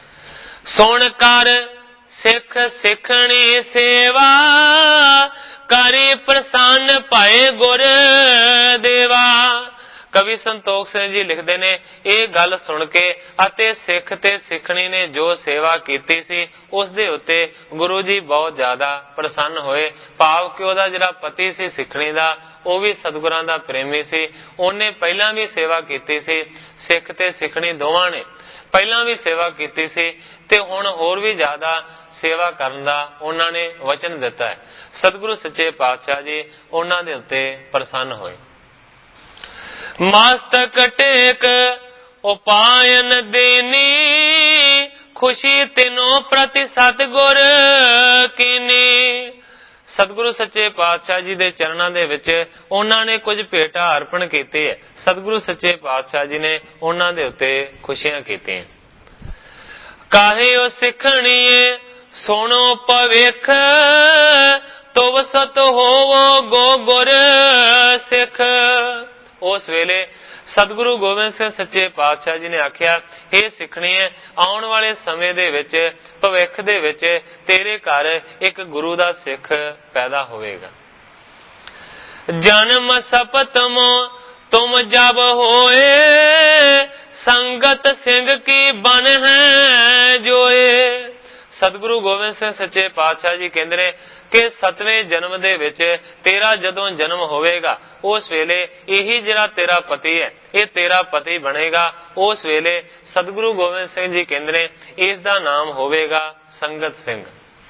ਸੁਣ ਕਰ ਸਿੱਖ ਸਿੱਖਣੀ ਸੇਵਾ, ਕਰੀ ਪ੍ਰਸੰਨ ਭਏ ਗੁਰ ਦੇਵਾ। ਕਵੀ ਸੰਤੋਖ ਸਿੰਘ ਜੀ ਲਿਖਦੇ ਨੇ, ਇਹ ਗੱਲ ਸੁਣ ਕੇ ਅਤੇ ਸਿੱਖ ਤੇ ਸਿੱਖਣੀ ਨੇ ਜੋ ਸੇਵਾ ਕੀਤੀ ਸੀ ਉਸ ਦੇ ਉੱਤੇ ਗੁਰੂ ਜੀ ਬਹੁਤ ਜ਼ਿਆਦਾ ਪ੍ਰਸੰਨ ਹੋਏ। ਭਾਵ ਕਿ ਉਹਦਾ ਜਿਹੜਾ ਪਤੀ ਸੀ ਸਿੱਖਣੀ ਦਾ, ਉਹ ਵੀ ਸਤਿਗੁਰਾਂ ਦਾ ਪ੍ਰੇਮੀ ਸੀ। ਉਹਨੇ ਪਹਿਲਾਂ ਵੀ ਸੇਵਾ ਕੀਤੀ ਸੀ, ਸਿੱਖ ਤੇ ਸਿੱਖਣੀ ਦੋਵਾਂ ਨੇ ਪਹਿਲਾਂ ਵੀ ਸੇਵਾ ਕੀਤੀ ਸੀ ਤੇ ਹੁਣ ਹੋਰ ਵੀ ਜ਼ਿਆਦਾ ਸੇਵਾ ਕਰਨ ਦਾ ਉਹਨਾਂ ਨੇ ਵਚਨ ਦਿੱਤਾ ਹੈ। ਸਤਿਗੁਰੂ ਸੱਚੇ ਪਾਤਸ਼ਾਹ ਜੀ ਉਹਨਾਂ ਦੇ ਉੱਤੇ ਪ੍ਰਸੰਨ ਹੋਏ। ਮਸਤਕ ਟੇਕ ਉਪਾਇਨ ਦੇਨੀ, ਖੁਸ਼ੀ ਤਿਨੋ ਪ੍ਰਤੀ ਸਤਿਗੁਰ ਕੀਨੀ। ਸਤਿਗੁਰੂ ਸੱਚੇ ਪਾਤਸ਼ਾਹ ਜੀ ਦੇ ਚਰਨਾਂ ਦੇ ਵਿੱਚ ਉਹਨਾਂ ਨੇ ਕੁਝ ਭੇਟਾ ਅਰਪਣ ਕੀਤੇ ਹੈ। ਸਤਿਗੁਰੂ ਸੱਚੇ ਪਾਤਸ਼ਾਹ ਜੀ ਨੇ ਉਹਨਾਂ ਦੇ ਉੱਤੇ ਖੁਸ਼ੀਆਂ ਕੀਤੀਆਂ। ਕਾਹੇ ਉਹ ਸਿੱਖਣੀਏ ਸੁਣੋ ਭਵਿਖ, ਤੁਵ ਸਤ ਹੋਵੋ ਗੋ ਗੁਰ ਸਿੱਖ। ਉਸ ਵੇਲੇ ਸਤਿਗੁਰੂ ਗੋਬਿੰਦ ਸਿੰਘ ਸੱਚੇ ਪਾਤਸ਼ਾਹ ਜੀ ਨੇ ਆਖਿਆ, ਇਹ ਸਿੱਖਣੀ ਹੈ, ਆਉਣ ਵਾਲੇ ਸਮੇਂ ਦੇ ਵਿੱਚ ਭਵਿੱਖ ਦੇ ਵਿੱਚ ਤੇਰੇ ਘਰ ਇੱਕ ਗੁਰੂ ਦਾ ਸਿੱਖ ਪੈਦਾ ਹੋਵੇਗਾ। ਜਨਮ ਸਪਤਮੋ ਤੁਮ ਜਬ ਹੋਏ, ਸੰਗਤ ਸਿੰਘ ਕੀ ਬਨ ਹੈ ਜੋਏ। ਸਤਿਗੁਰੂ ਗੋਬਿੰਦ ਸਿੰਘ ਸੱਚੇ ਪਾਤਸ਼ਾਹ ਜੀ ਕਹਿੰਦੇ ਨੇ ਕਿ 7ਵੇਂ ਜਨਮ ਦੇ ਵਿੱਚ ਤੇਰਾ ਜਦੋਂ ਜਨਮ ਹੋਵੇਗਾ ਉਸ ਵੇਲੇ ਇਹੀ ਜਿਹੜਾ ਤੇਰਾ ਪਤੀ ਹੈ ਇਹ ਤੇਰਾ ਪਤੀ ਬਣੇਗਾ। ਉਸ ਵੇਲੇ ਸਤਿਗੁਰੂ ਗੋਬਿੰਦ ਸਿੰਘ ਜੀ ਕਹਿੰਦੇ ਨੇ ਇਸ ਦਾ ਨਾਮ ਹੋਵੇਗਾ ਸੰਗਤ ਸਿੰਘ।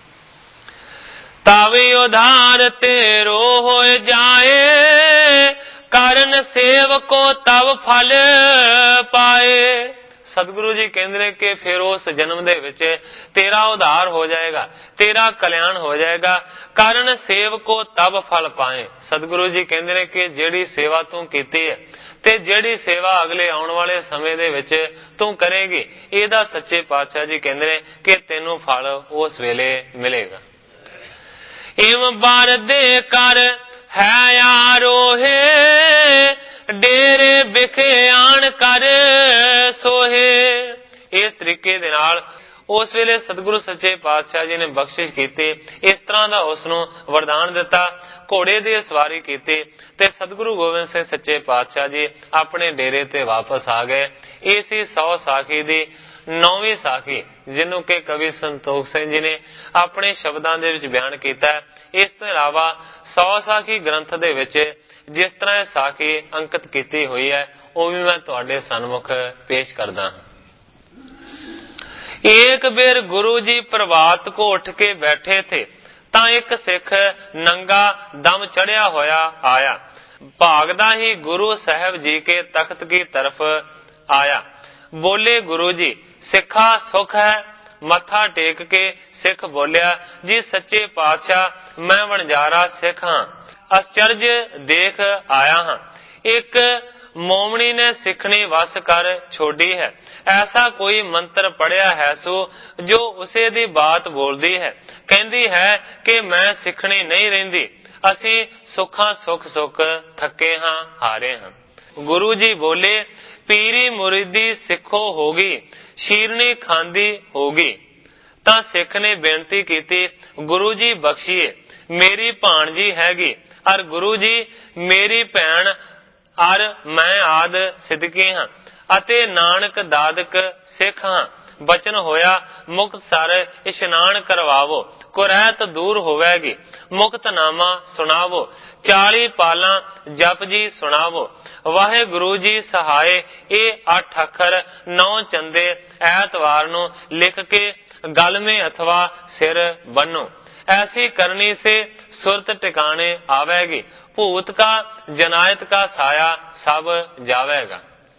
ਤਾਵੇ ਉਧਾਰ ਤੇਰੋ ਹੋਏ ਜਾਏ, ਕਰਨ ਸੇਵਕੋ ਤਵ ਫਲ ਪਾਏ। ਸਤਿਗੁਰੂ ਜੀ ਕਹਿੰਦੇ ਨੇ ਕਿ ਫਿਰ ਉਸ ਜਨਮ ਦੇ ਵਿੱਚ ਤੇਰਾ ਉਧਾਰ ਹੋ ਜਾਏਗਾ, ਤੇਰਾ ਕਲਿਆਣ ਹੋ ਜਾਏਗਾ। ਕਾਰਨ ਸੇਵਕੋ ਤਬ ਫਲ ਪਾਏ। ਸਤਿਗੁਰੂ ਜੀ ਕਹਿੰਦੇ ਨੇ ਕਿ ਜਿਹੜੀ ਸੇਵਾ ਤੂੰ ਕੀਤੀ ਹੈ ਤੇ ਜਿਹੜੀ ਸੇਵਾ ਅਗਲੇ ਆਉਣ ਵਾਲੇ ਸਮੇਂ ਦੇ ਵਿੱਚ ਤੂੰ ਕਰੇਗੀ, ਇਹਦਾ ਸੱਚੇ ਪਾਤਸ਼ਾਹ ਜੀ ਕਹਿੰਦੇ ਨੇ ਕਿ ਤੈਨੂੰ ਫਲ ਉਸ ਵੇਲੇ ਮਿਲੇਗਾ। ਇਮ ਬਾਰ ਦੇ ਕਰ ਹੈ ਆਰੋਹੇ, ਡੇਰੇ ਵਿਖੇ ਆਣ ਕਰ ਸੋਹੇ। ਇਸ ਤਰੀਕੇ ਦੇ ਨਾਲ ਉਸ ਵੇਲੇ ਸਤਿਗੁਰੂ ਸੱਚੇ ਪਾਤਸ਼ਾਹ ਜੀ ਨੇ ਬਖਸ਼ਿਸ਼ ਕੀਤੀ, ਇਸ ਤਰ੍ਹਾਂ ਦਾ ਉਸ ਨੂੰ ਵਰਦਾਨ ਦਿੱਤਾ, ਘੋੜੇ ਦੀ ਸਵਾਰੀ ਕੀਤੀ ਤੇ ਸਤਿਗੁਰੂ ਗੋਬਿੰਦ ਸਿੰਘ ਸੱਚੇ ਪਾਤਸ਼ਾਹ ਜੀ ਆਪਣੇ ਡੇਰੇ ਤੇ ਵਾਪਸ ਆ ਗਏ। ਇਹ ਸੀ 100 ਸਾਖੀ ਦੀ 9ਵੀਂ ਸਾਖੀ, ਜਿਹਨੂੰ ਕਿ ਕਵੀ ਸੰਤੋਖ ਸਿੰਘ ਜੀ ਨੇ ਆਪਣੇ ਸ਼ਬਦਾਂ ਦੇ ਵਿੱਚ ਬਿਆਨ ਕੀਤਾ। ਇਸ ਤੋਂ ਇਲਾਵਾ 100 ਸਾਖੀ ਗ੍ਰੰਥ ਦੇ ਵਿੱਚ ਜਿਸ ਤਰ੍ਹਾਂ ਇਹ ਸਾਖੀ ਅੰਕਿਤ ਕੀਤੀ ਹੋਈ ਹੈ ਉਹ ਵੀ ਮੈਂ ਤੁਹਾਡੇ ਸਨਮੁਖ ਪੇਸ਼ ਕਰਦਾ ਹਾਂ। एक बेर गुरु जी प्रभात को उठ के बैठे थे, ता एक सिख नंगा दम चढ़िया होया आया, भागदा ही गुरु साहब जी के तख्त की तरफ आया। बोले गुरु जी सिखा सुख है। मथा टेक के सिख बोलिया, जी सच्चे पातशाह मैं वणजारा सिख हाँ, आश्चर्य देख आया हाँ। एक मोमनी ने सिखनी वस कर छोड़ी है, ऐसा कोई मंत्र पढ़िया है सो जो उसे दी बात बोलदी है। कहती है कि मैं सिखनी नहीं रहिंदी, असी सुखा सुख सुख थके हाँ हारे हाँ। गुरु जी बोले पीरी मुरीदी सिखो होगी, शीरनी खांदी होगी। तां सिख ने बेनती की, गुरु जी बख्शिए मेरी भाणजी हैगी, और गुरु जी मेरी भैन और मैं आद सिदके हाँ, अते नानक दादक सिख हाँ। बचन होया मुक्त सर इशनान करवावो, कुरैत दूर होवेगी, मुक्तनामा सुनावो, 40 पाला जप जी सुनावो। वाहे गुरु जी सहाय ए 8 अखर 9 चंदे ऐतवार नू लिख के गल में अथवा सिर बनो। ऐसी करनी से सुरत टिकाने आवेगी, भूत का जनायत का साया सब जावेगा।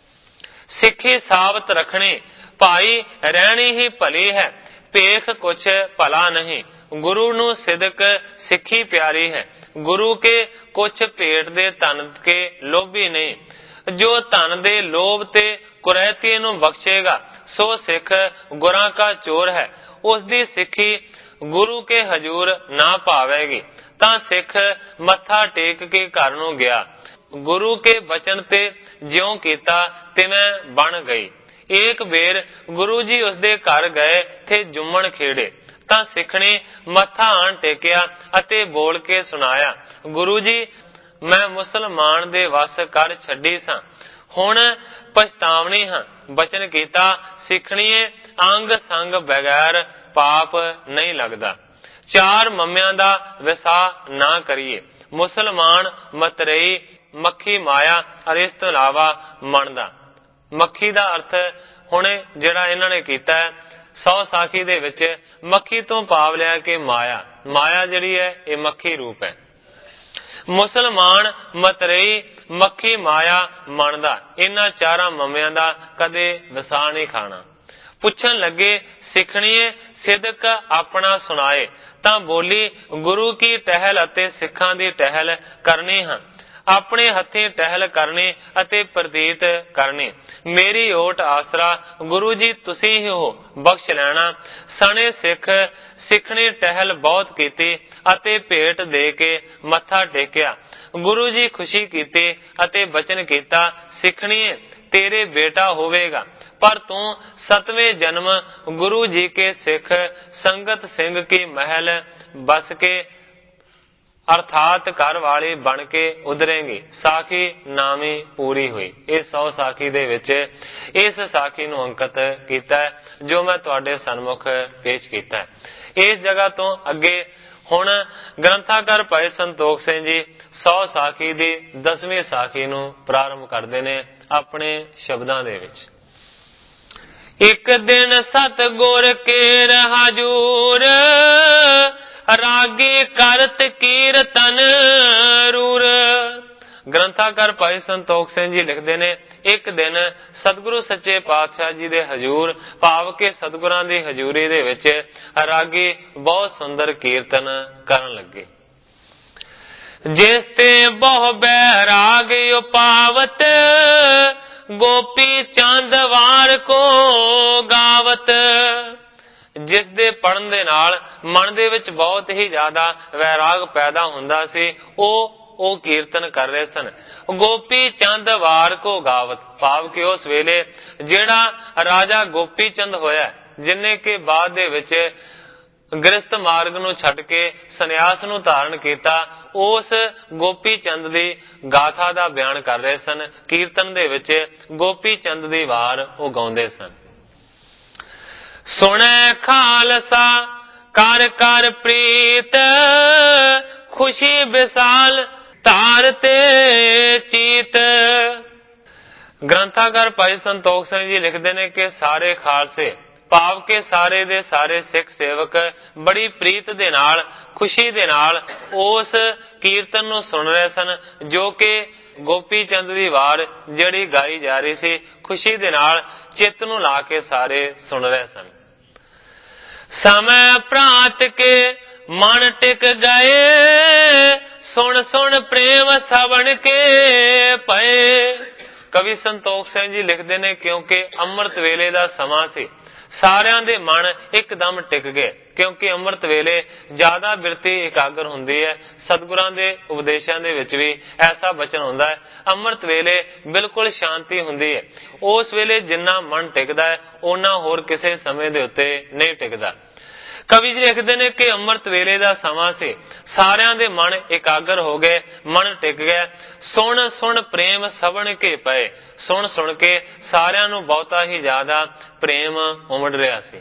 सिखी साबत रखनी भाई रहनी ही भली है, पेख कुछ भला नहीं। गुरु नू सिदक सिखी प्यारी है, गुरु के कुछ पेट दे धन के लोभी नहीं। जो धन दे लोभ ते कुरैती नू बख्शेगा सो सिख गुरां का चोर है, उसदी सिखी गुरु के हजूर ना पावेगी। तां सिख मत्था टेक के घर नू गया, गुरु के बचन ते ज्यों कीता तिवें बन गई। एक बेर गुरु जी उसदे घर गए थे जुम्मन खेड़े, ਤਾਂ ਸਿੱਖਣੀ ਮੱਥਾ ਆਣ ਟੇਕਿਆ ਅਤੇ ਬੋਲ ਕੇ ਸੁਣਾਇਆ, ਗੁਰੂ ਜੀ ਮੈਂ ਮੁਸਲਮਾਨ ਦੇ ਵਸ ਕਰ ਛੱਡੀ ਸਾਂ, ਹੁਣ ਪਛਤਾਵਣੀ ਹਾਂ। ਬਚਨ ਕੀਤਾ, ਸਿੱਖਣੀਏ ਅੰਗ ਸੰਗ ਬਗੈਰ ਪਾਪ ਨਹੀਂ ਲੱਗਦਾ। ਚਾਰ ਮਮਿਆਂ ਦਾ ਵਿਸਾਹ ਨਾ ਕਰੀਏ। ਮੁਸਲਮਾਨ, ਮਤਰੇਈ, ਮੱਖੀ ਮਾਇਆ ਅਤੇ ਇਸ ਤੋਂ ਇਲਾਵਾ ਮਨ ਦਾ। ਮੱਖੀ ਦਾ ਅਰਥ ਹੁਣੇ ਜਿਹੜਾ ਇਹਨਾਂ ਨੇ ਕੀਤਾ ਹੈ 100 ਸਾਖੀ ਦੇ ਵਿੱਚ, ਮੱਖੀ ਤੋਂ ਭਾਵ ਲਿਆ ਕਿ ਮਾਇਆ। ਮਾਇਆ ਜਿਹੜੀ ਹੈ ਇਹ ਮੱਖੀ ਰੂਪ ਹੈ। ਮੁਸਲਮਾਨ, ਮਤਰੇਈ, ਮੱਖੀ, ਮਾਇਆ, ਮਨ ਦਾ, ਇਹਨਾਂ ਚਾਰਾਂ ਮਮਿਆਂ ਦਾ ਕਦੇ ਵਿਸਾਹ ਨਹੀਂ ਖਾਣਾ। ਪੁੱਛਣ ਲੱਗੇ, ਸਿੱਖਣੀਏ ਸਿਦਕ ਆਪਣਾ ਸੁਣਾਏ, ਤਾਂ ਬੋਲੀ ਗੁਰੂ ਕੀ ਟਹਿਲ ਅਤੇ ਸਿੱਖਾਂ ਦੀ ਟਹਿਲ ਕਰਨੀ ਹਾਂ। ਆਪਣੇ ਹੱਥੀਂ ਟਹਿਲ ਕਰਨੀ ਅਤੇ ਪ੍ਰਤੀਤ ਕਰਨੀ। ਮੇਰੀ ਓਟ ਆਸਰਾ ਗੁਰੂ ਜੀ ਤੁਸੀਂ ਹੀ ਹੋ, ਬਖਸ਼ ਲੈਣਾ। ਸਣੇ ਸਿੱਖ ਸਿੱਖਣੀ ਟਹਿਲ ਬਹੁਤ ਕੀਤੀ ਅਤੇ ਭੇਟ ਦੇ ਕੇ ਮੱਥਾ ਟੇਕਿਆ। ਗੁਰੂ ਜੀ ਖੁਸ਼ੀ ਕੀਤੀ ਅਤੇ ਬਚਨ ਕੀਤਾ, ਸਿੱਖਣੀਏ ਤੇਰੇ ਬੇਟਾ ਹੋਵੇਗਾ, ਪਰ ਤੂੰ 7ਵੇਂ ਜਨਮ ਗੁਰੂ ਜੀ ਕੇ ਸਿੱਖ ਸੰਗਤ ਸਿੰਘ ਕੀ ਮਹਿਲ ਬਸ ਕੇ ਅਰਥਾਤ ਘਰ ਵਾਲੀ ਬਣ ਕੇ ਉਧਰੇਂਗੀ। ਸਾਖੀ ਨਾਮੀ ਪੂਰੀ ਹੋਈ। ਇਹ 100 ਸਾਖੀ ਦੇ ਵਿੱਚ ਇਸ ਸਾਖੀ ਨੂੰ ਅੰਕਿਤ ਕੀਤਾ ਹੈ ਜੋ ਮੈਂ ਤੁਹਾਡੇ ਸਨਮੁਖ ਪੇਸ਼ ਕੀਤਾ ਹੈ। ਇਸ ਜਗ੍ਹਾ ਤੋਂ ਅੱਗੇ ਹੁਣ ਗ੍ਰੰਥਾਕਾਰ ਭਾਈ ਸੰਤੋਖ ਸਿੰਘ ਜੀ 100 ਸਾਖੀ ਦੀ 10ਵੀਂ ਸਾਖੀ ਨੂੰ ਪ੍ਰਾਰੰਭ ਕਰਦੇ ਨੇ ਆਪਣੇ ਸ਼ਬਦਾਂ ਦੇ ਵਿੱਚ। ਇੱਕ ਦਿਨ ਸਤਿਗੁਰ ਕੇ ਹਜੂਰ, ਰਾਗੀ ਕਰਤ ਕੀਰਤਨ ਰੂਰ। ਗ੍ਰੰਥਾਕਾਰ ਭਾਈ ਸੰਤੋਖ ਸਿੰਘ ਜੀ ਲਿਖਦੇ ਨੇ, ਇੱਕ ਦਿਨ ਸਤਿਗੁਰੂ ਸੱਚੇ ਪਾਤਸ਼ਾਹ ਜੀ ਦੇ ਹਜੂਰ ਭਾਵ ਕੇ ਸਤਿਗੁਰਾਂ ਦੀ ਹਜੂਰੀ ਦੇ ਵਿੱਚ ਰਾਗੀ ਬਹੁਤ ਸੁੰਦਰ ਕੀਰਤਨ ਕਰਨ ਲੱਗੇ। ਜਿਸ ਤੇ ਬਹੁ ਬੈਰਾਗ ਉਪਾਵਤ, ਗੋਪੀ ਚੰਦ ਵਾਰ ਕੋ ਗਾਵਤ। ਜਿਸ ਦੇ ਪੜਨ ਦੇ ਨਾਲ ਮਨ ਦੇ ਵਿੱਚ ਬਹੁਤ ਹੀ ਜ਼ਿਆਦਾ ਵੈਰਾਗ ਪੈਦਾ ਹੁੰਦਾ ਸੀ, ਉਹ ਕੀਰਤਨ ਕਰ ਰਹੇ ਸਨ। ਗੋਪੀ ਚੰਦ ਵਾਰ ਕੋ ਗਾਵਤ ਭਾਵ ਕਿ ਉਸ ਵੇਲੇ ਜਿਹੜਾ ਰਾਜਾ ਗੋਪੀ ਚੰਦ ਹੋਇਆ, ਜਿਨੇ ਕਿ ਬਾਅਦ ਦੇ ਵਿੱਚ ਗ੍ਰਸਤ ਮਾਰਗ ਨੂੰ ਛੱਡ ਕੇ ਸੰਨਿਆਸ ਨੂੰ ਧਾਰਨ ਕੀਤਾ, ਉਸ ਗੋਪੀ ਚੰਦ ਦੀ ਗਾਥਾ ਦਾ ਬਿਆਨ ਕਰ ਰਹੇ ਸਨ। ਕੀਰਤਨ ਦੇ ਵਿੱਚ ਗੋਪੀ ਚੰਦ ਦੀ ਵਾਰ ਉਹ ਗਾਉਂਦੇ ਸਨ। ਸੁਣੈ ਖਾਲਸਾ ਕਰ ਕਰ ਪ੍ਰੀਤ, ਖੁਸ਼ੀ ਵਿਸਾਲ ਧਾਰ ਤੇ ਚੀਤ। ਗ੍ਰੰਥਾਕਾਰ ਭਾਈ ਸੰਤੋਖ ਸਿੰਘ ਜੀ ਲਿਖਦੇ ਨੇ ਕਿ ਸਾਰੇ ਖਾਲਸੇ ਭਾਵ ਕੇ ਸਾਰੇ ਦੇ ਸਾਰੇ ਸਿੱਖ ਸੇਵਕ ਬੜੀ ਪ੍ਰੀਤ ਦੇ ਨਾਲ, ਖੁਸ਼ੀ ਦੇ ਨਾਲ ਉਸ ਕੀਰਤਨ ਨੂੰ ਸੁਣ ਰਹੇ ਸਨ, ਜੋ ਕਿ ਗੋਪੀ ਚੰਦ ਦੀ ਵਾਰ ਜਿਹੜੀ ਗਾਈ ਜਾ ਰਹੀ ਸੀ, ਖੁਸ਼ੀ ਦੇ ਨਾਲ ਚਿੱਤ ਨੂੰ ਲਾ ਕੇ ਸਾਰੇ ਸੁਣ ਰਹੇ ਸਨ। ਸਮੈ ਪ੍ਰਾਤ ਕੇ ਮਨ ਟਿਕ ਗਏ, ਸੁਣ ਸੁਣ ਪ੍ਰੇਮ ਸਵਣ ਕੇ ਪਏ। ਕਵੀ ਸੰਤੋਖ ਸਿੰਘ ਜੀ ਲਿਖਦੇ ਨੇ ਕਿਉਂਕਿ ਅੰਮ੍ਰਿਤ ਵੇਲੇ ਦਾ ਸਮਾਂ ਸੀ, ਸਾਰਿਆਂ ਦੇ ਮਨ ਇੱਕਦਮ ਟਿਕ ਗਏ, ਕਿਉਂਕਿ ਅੰਮ੍ਰਿਤ ਵੇਲੇ ਜ਼ਿਆਦਾ ਬਿਰਤੀ ਇਕਾਗਰ ਹੁੰਦੀ ਹੈ। ਸਤਿਗੁਰਾਂ ਦੇ ਉਪਦੇਸ਼ਾਂ ਦੇ ਵਿੱਚ ਵੀ ਐਸਾ ਬਚਨ ਹੁੰਦਾ ਹੈ, ਅੰਮ੍ਰਿਤ ਵੇਲੇ ਬਿਲਕੁਲ ਸ਼ਾਂਤੀ ਹੁੰਦੀ ਹੈ। ਉਸ ਵੇਲੇ ਜਿੰਨਾ ਮਨ ਟਿਕਦਾ ਹੈ ਉਹਨਾਂ ਹੋਰ ਕਿਸੇ ਸਮੇਂ ਦੇ ਉੱਤੇ ਨਹੀਂ ਟਿਕਦਾ। ਕਵੀ ਜੀ ਲਿਖਦੇ ਨੇ ਕਿ ਅੰਮ੍ਰਿਤ ਵੇਲੇ ਦਾ ਸਮਾਂ ਸੀ, ਸਾਰਿਆਂ ਦੇ ਮਨ ਇਕਾਗਰ ਹੋ ਗਏ, ਮਨ ਟਿਕ ਗਿਆ। ਸੁਣ ਸੁਣ ਪ੍ਰੇਮ ਸਵਣ ਕੇ ਪਏ, ਸੁਣ ਸੁਣ ਕੇ ਸਾਰਿਆਂ ਨੂੰ ਬਹੁਤਾ ਹੀ ਜ਼ਿਆਦਾ ਪ੍ਰੇਮ ਉਮੜ ਰਿਹਾ ਸੀ।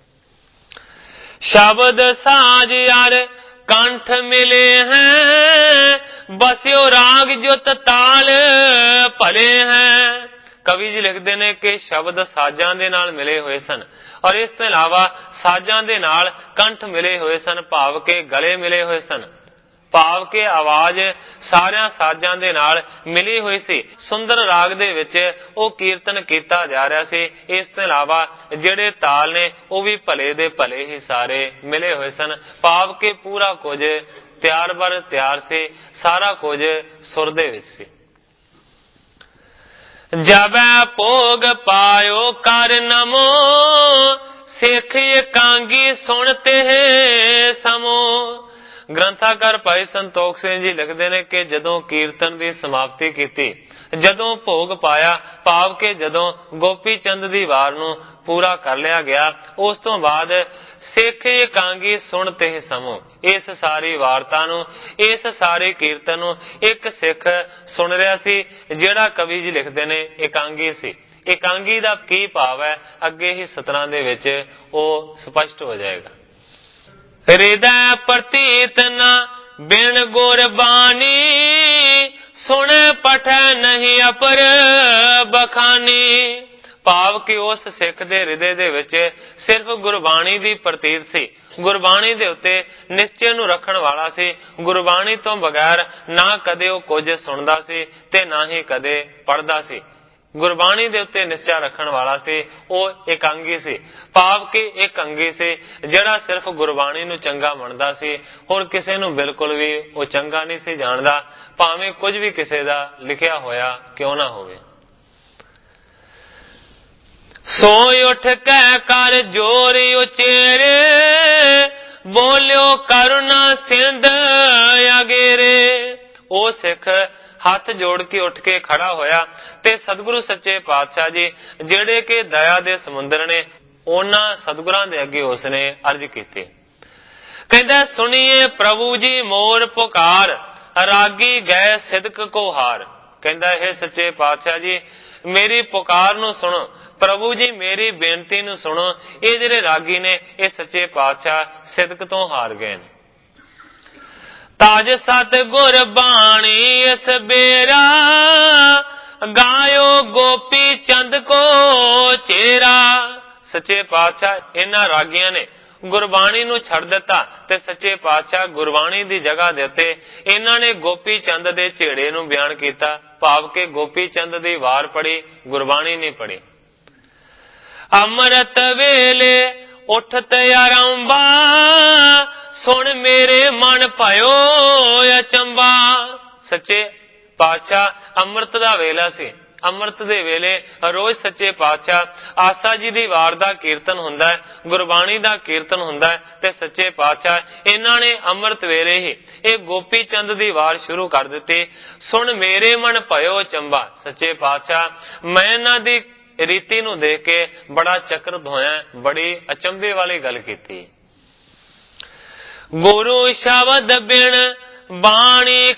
ਸ਼ਬਦ ਸਾਜ ਯਾਰ ਕੰਠ ਮਿਲੇ ਹੈ, ਬਸਿਓ ਰਾਗ ਜੁਤ ਤਾਲ ਭਲੇ ਹੈ। ਕਵੀ ਜੀ ਲਿਖਦੇ ਨੇ ਕਿ ਸ਼ਬਦ ਸਾਜ਼ਾਂ ਦੇ ਨਾਲ ਮਿਲੇ ਹੋਏ ਸਨ, ਔਰ ਇਸ ਤੋਂ ਇਲਾਵਾ ਸਾਜ਼ਾਂ ਦੇ ਨਾਲ ਕੰਠ ਮਿਲੇ ਹੋਏ ਸਨ, ਭਾਵ ਕੇ ਗਲੇ ਮਿਲੇ ਹੋਏ ਸਨ, ਭਾਵ ਕੇ ਆਵਾਜ਼ ਸਾਰਿਆਂ ਸਾਜ਼ਾਂ ਦੇ ਨਾਲ ਮਿਲੀ ਹੋਈ ਸੀ। ਸੁੰਦਰ ਰਾਗ ਦੇ ਵਿੱਚ ਉਹ ਕੀਰਤਨ ਕੀਤਾ ਜਾ ਰਿਹਾ ਸੀ। ਇਸ ਤੋਂ ਇਲਾਵਾ ਜਿਹੜੇ ਤਾਲ ਨੇ ਉਹ ਵੀ ਭਲੇ ਦੇ ਭਲੇ ਹੀ ਸਾਰੇ ਮਿਲੇ ਹੋਏ ਸਨ, ਭਾਵ ਕੇ ਪੂਰਾ ਕੁਝ ਤਿਆਰ ਬਰ ਤਿਆਰ ਸੀ, ਸਾਰਾ ਕੁਝ ਸੁਰ ਦੇ ਵਿੱਚ ਸੀ। ਜਬੈ ਭੋਗ ਪਾਇਓ ਕਰ ਨਮੋ, ਸਿੱਖ ਇਕਾਂਗੀ ਸੁਣ ਤੇ ਸਮੋ। ਗ੍ਰੰਥਾਕਾਰ ਭਾਈ ਸੰਤੋਖ ਸਿੰਘ ਜੀ ਲਿਖਦੇ ਨੇ ਕਿ ਜਦੋਂ ਕੀਰਤਨ ਦੀ ਸਮਾਪਤੀ ਕੀਤੀ, ਜਦੋਂ ਭੋਗ ਪਾਇਆ, ਭਾਵ ਕਿ ਜਦੋਂ ਗੋਪੀ ਚੰਦ ਦੀ ਵਾਰ ਨੂੰ ਪੂਰਾ ਕਰ ਲਿਆ ਗਿਆ, ਉਸ ਤੋਂ ਬਾਅਦ ਸਿੱਖ ਇਕਾਂਗੀ ਸੁਣ ਤੇ ਸਮੋ। ਇਸ ਸਾਰੀ ਵਾਰਤਾ ਨੂੰ, ਇਸ ਸਾਰੇ ਕੀਰਤਨ ਨੂੰ ਇੱਕ ਸਿੱਖ ਸੁਣ ਰਿਹਾ ਸੀ, ਜਿਹੜਾ ਕਵੀ ਜੀ ਲਿਖਦੇ ਨੇ ਇਕਾਂਗੀ ਸੀ। ਇਕਾਂਗੀ ਦਾ ਕੀ ਭਾਵ ਹੈ, ਅੱਗੇ ਹੀ ਸਤਰਾਂ ਦੇ ਵਿੱਚ ਉਹ ਸਪਸ਼ਟ ਹੋ ਜਾਏਗਾ। ਹਿਰਦੈ ਪ੍ਰਤੀਤ ਨ ਬਿਨ ਗੁਰ ਬਾਣੀ, ਸੁਣ ਪਠੈ ਨਹੀਂ ਅਪਰ ਬਖਾਨੀ। ਭਾਵ ਕਿ ਉਸ ਸਿੱਖ ਦੇ ਹਿਰਦੇ ਦੇ ਵਿੱਚ ਸਿਰਫ ਗੁਰਬਾਣੀ ਦੀ ਪ੍ਰਤੀਤ ਸੀ, ਗੁਰਬਾਣੀ ਦੇ ਉੱਤੇ ਨਿਸ਼ਚੇ ਨੂੰ ਰੱਖਣ ਵਾਲਾ ਸੀ। ਗੁਰਬਾਣੀ ਤੋਂ ਬਗੈਰ ਨਾ ਕਦੇ ਉਹ ਕੁਝ ਸੁਣਦਾ ਸੀ ਤੇ ਨਾ ਹੀ ਕਦੇ ਪੜ੍ਹਦਾ ਸੀ। ਗੁਰਬਾਣੀ ਦੇ ਉੱਤੇ ਨਿਸ਼ਚਾ ਰੱਖਣ ਵਾਲਾ ਸੀ, ਉਹ ਇਕਾਂਗੀ ਸੀ। ਭਾਵ ਕਿ ਇਕਾਂਗੀ ਸੀ ਜਿਹੜਾ ਸਿਰਫ ਗੁਰਬਾਣੀ ਨੂੰ ਚੰਗਾ ਮੰਨਦਾ ਸੀ, ਹੋਰ ਕਿਸੇ ਨੂੰ ਬਿਲਕੁਲ ਵੀ ਉਹ ਚੰਗਾ ਨਹੀਂ ਸੀ ਜਾਣਦਾ, ਭਾਵੇਂ ਕੁਝ ਵੀ ਕਿਸੇ ਦਾ ਲਿਖਿਆ ਹੋਇਆ ਕਿਉਂ ਨਾ ਹੋਵੇ। ਸੋਇ ਉੱਠ ਕੇ ਕਰ ਜੋਰ ਉਚੇਰੇ, ਬੋਲਿਓ ਕਰੁਣਾ ਸਿੰਧ ਅਗੇਰੇ। ਉਹ ਸਿੱਖ ਹੱਥ ਜੋੜ ਕੇ ਉੱਠ ਕੇ ਖੜਾ ਹੋਇਆ ਤੇ ਸਤਿਗੁਰੂ ਸੱਚੇ ਪਾਤਸ਼ਾਹ ਜੀ ਜਿਹੜੇ ਕਿ ਦਇਆ ਦੇ ਸਮੁੰਦਰ ਨੇ, ਉਹਨਾਂ ਸਤਿਗੁਰਾਂ ਦੇ ਅੱਗੇ ਉਸਨੇ ਅਰਜ਼ ਕੀਤੀ। ਕਹਿੰਦਾ ਸੁਣੀਏ ਪ੍ਰਭੂ ਜੀ ਮੋਰ ਪੁਕਾਰ, ਰਾਗੀ ਗਏ ਸਿਦਕ ਕੋ ਹਾਰ। ਕਹਿੰਦਾ ਇਹ ਸੱਚੇ ਪਾਤਸ਼ਾਹ ਜੀ ਮੇਰੀ ਪੁਕਾਰ ਨੂੰ ਸੁਣੋ, ਪ੍ਰਭੂ ਜੀ ਮੇਰੀ ਬੇਨਤੀ ਨੂੰ ਸੁਣੋ। ਇਹ ਜਿਹੜੇ ਰਾਗੀ ਨੇ ਇਹ ਸੱਚੇ ਪਾਤਸ਼ਾਹ ਸਿਦਕ ਤੋਂ ਹਾਰ ਗਏ ਨੇ। ਤਾਜ ਸਤ ਗੁਰ ਬਾਣੀ ਇਸ ਬੇਰਾ, ਗਾਇਓ ਗੋਪੀ ਚੰਦ ਕੋ ਚੇਰਾ। ਸੱਚੇ ਪਾਤਸ਼ਾਹ ਇਹਨਾਂ ਰਾਗੀਆਂ ਨੇ ਗੁਰਬਾਣੀ ਨੂੰ ਛੱਡ ਦਿੱਤਾ ਤੇ ਸੱਚੇ ਪਾਤਸ਼ਾਹ ਗੁਰਬਾਣੀ ਦੀ ਜਗ੍ਹਾ ਦੇ ਉੱਤੇ ਇਹਨਾਂ ਨੇ ਗੋਪੀ ਚੰਦ ਦੇ ਝੇੜੇ ਨੂੰ ਬਿਆਨ ਕੀਤਾ, ਭਾਵ ਕਿ ਗੋਪੀ ਚੰਦ ਦੀ ਵਾਰ ਪੜੀ, ਗੁਰਬਾਣੀ ਨਹੀਂ ਪੜੀ। ਅੰਮ੍ਰਿਤ ਵੇਲੇ ਉੱਠਤ ਆਰੰਭਾ, ਸੁਣ ਮੇਰੇ ਮਨ ਭਇਓ ਅਚੰਭਾ। ਸੱਚੇ ਪਾਤਸ਼ਾਹ ਅੰਮ੍ਰਿਤ ਦਾ ਵੇਲਾ ਸੀ, ਅੰਮ੍ਰਿਤ ਦੇ ਵੇਲੇ ਰੋਜ਼ ਸੱਚੇ ਪਾਤਸ਼ਾਹ ਆਸਾ ਜੀ ਦੀ ਵਾਰ ਦਾ ਕੀਰਤਨ ਹੁੰਦਾ ਹੈ, ਗੁਰਬਾਣੀ ਦਾ ਕੀਰਤਨ ਹੁੰਦਾ ਹੈ ਤੇ ਸੱਚੇ ਪਾਤਸ਼ਾਹ ਇਹਨਾਂ ਨੇ ਅੰਮ੍ਰਿਤ ਵੇਲੇ ਹੀ ਇਹ ਗੋਪੀ ਚੰਦ ਦੀ ਵਾਰ ਸ਼ੁਰੂ ਕਰ ਦਿੱਤੀ। ਸੁਣ ਮੇਰੇ ਮਨ ਭਇਓ ਅਚੰਭਾ। ਸੱਚੇ ਪਾਤਸ਼ਾਹ ਮੈਂ ਇਹਨਾਂ ਦੀ ਰੀਤੀ ਨੂੰ ਦੇਖ ਕੇ ਬੜਾ ਚਕਰਤ ਹੋਇਆ, ਬੜੀ ਅਚੰਭੇ ਵਾਲੀ ਗੱਲ ਕੀਤੀ। ਗੁਰੂ ਸ਼ਬਦ ਬਿਨ ਬਾਣੀ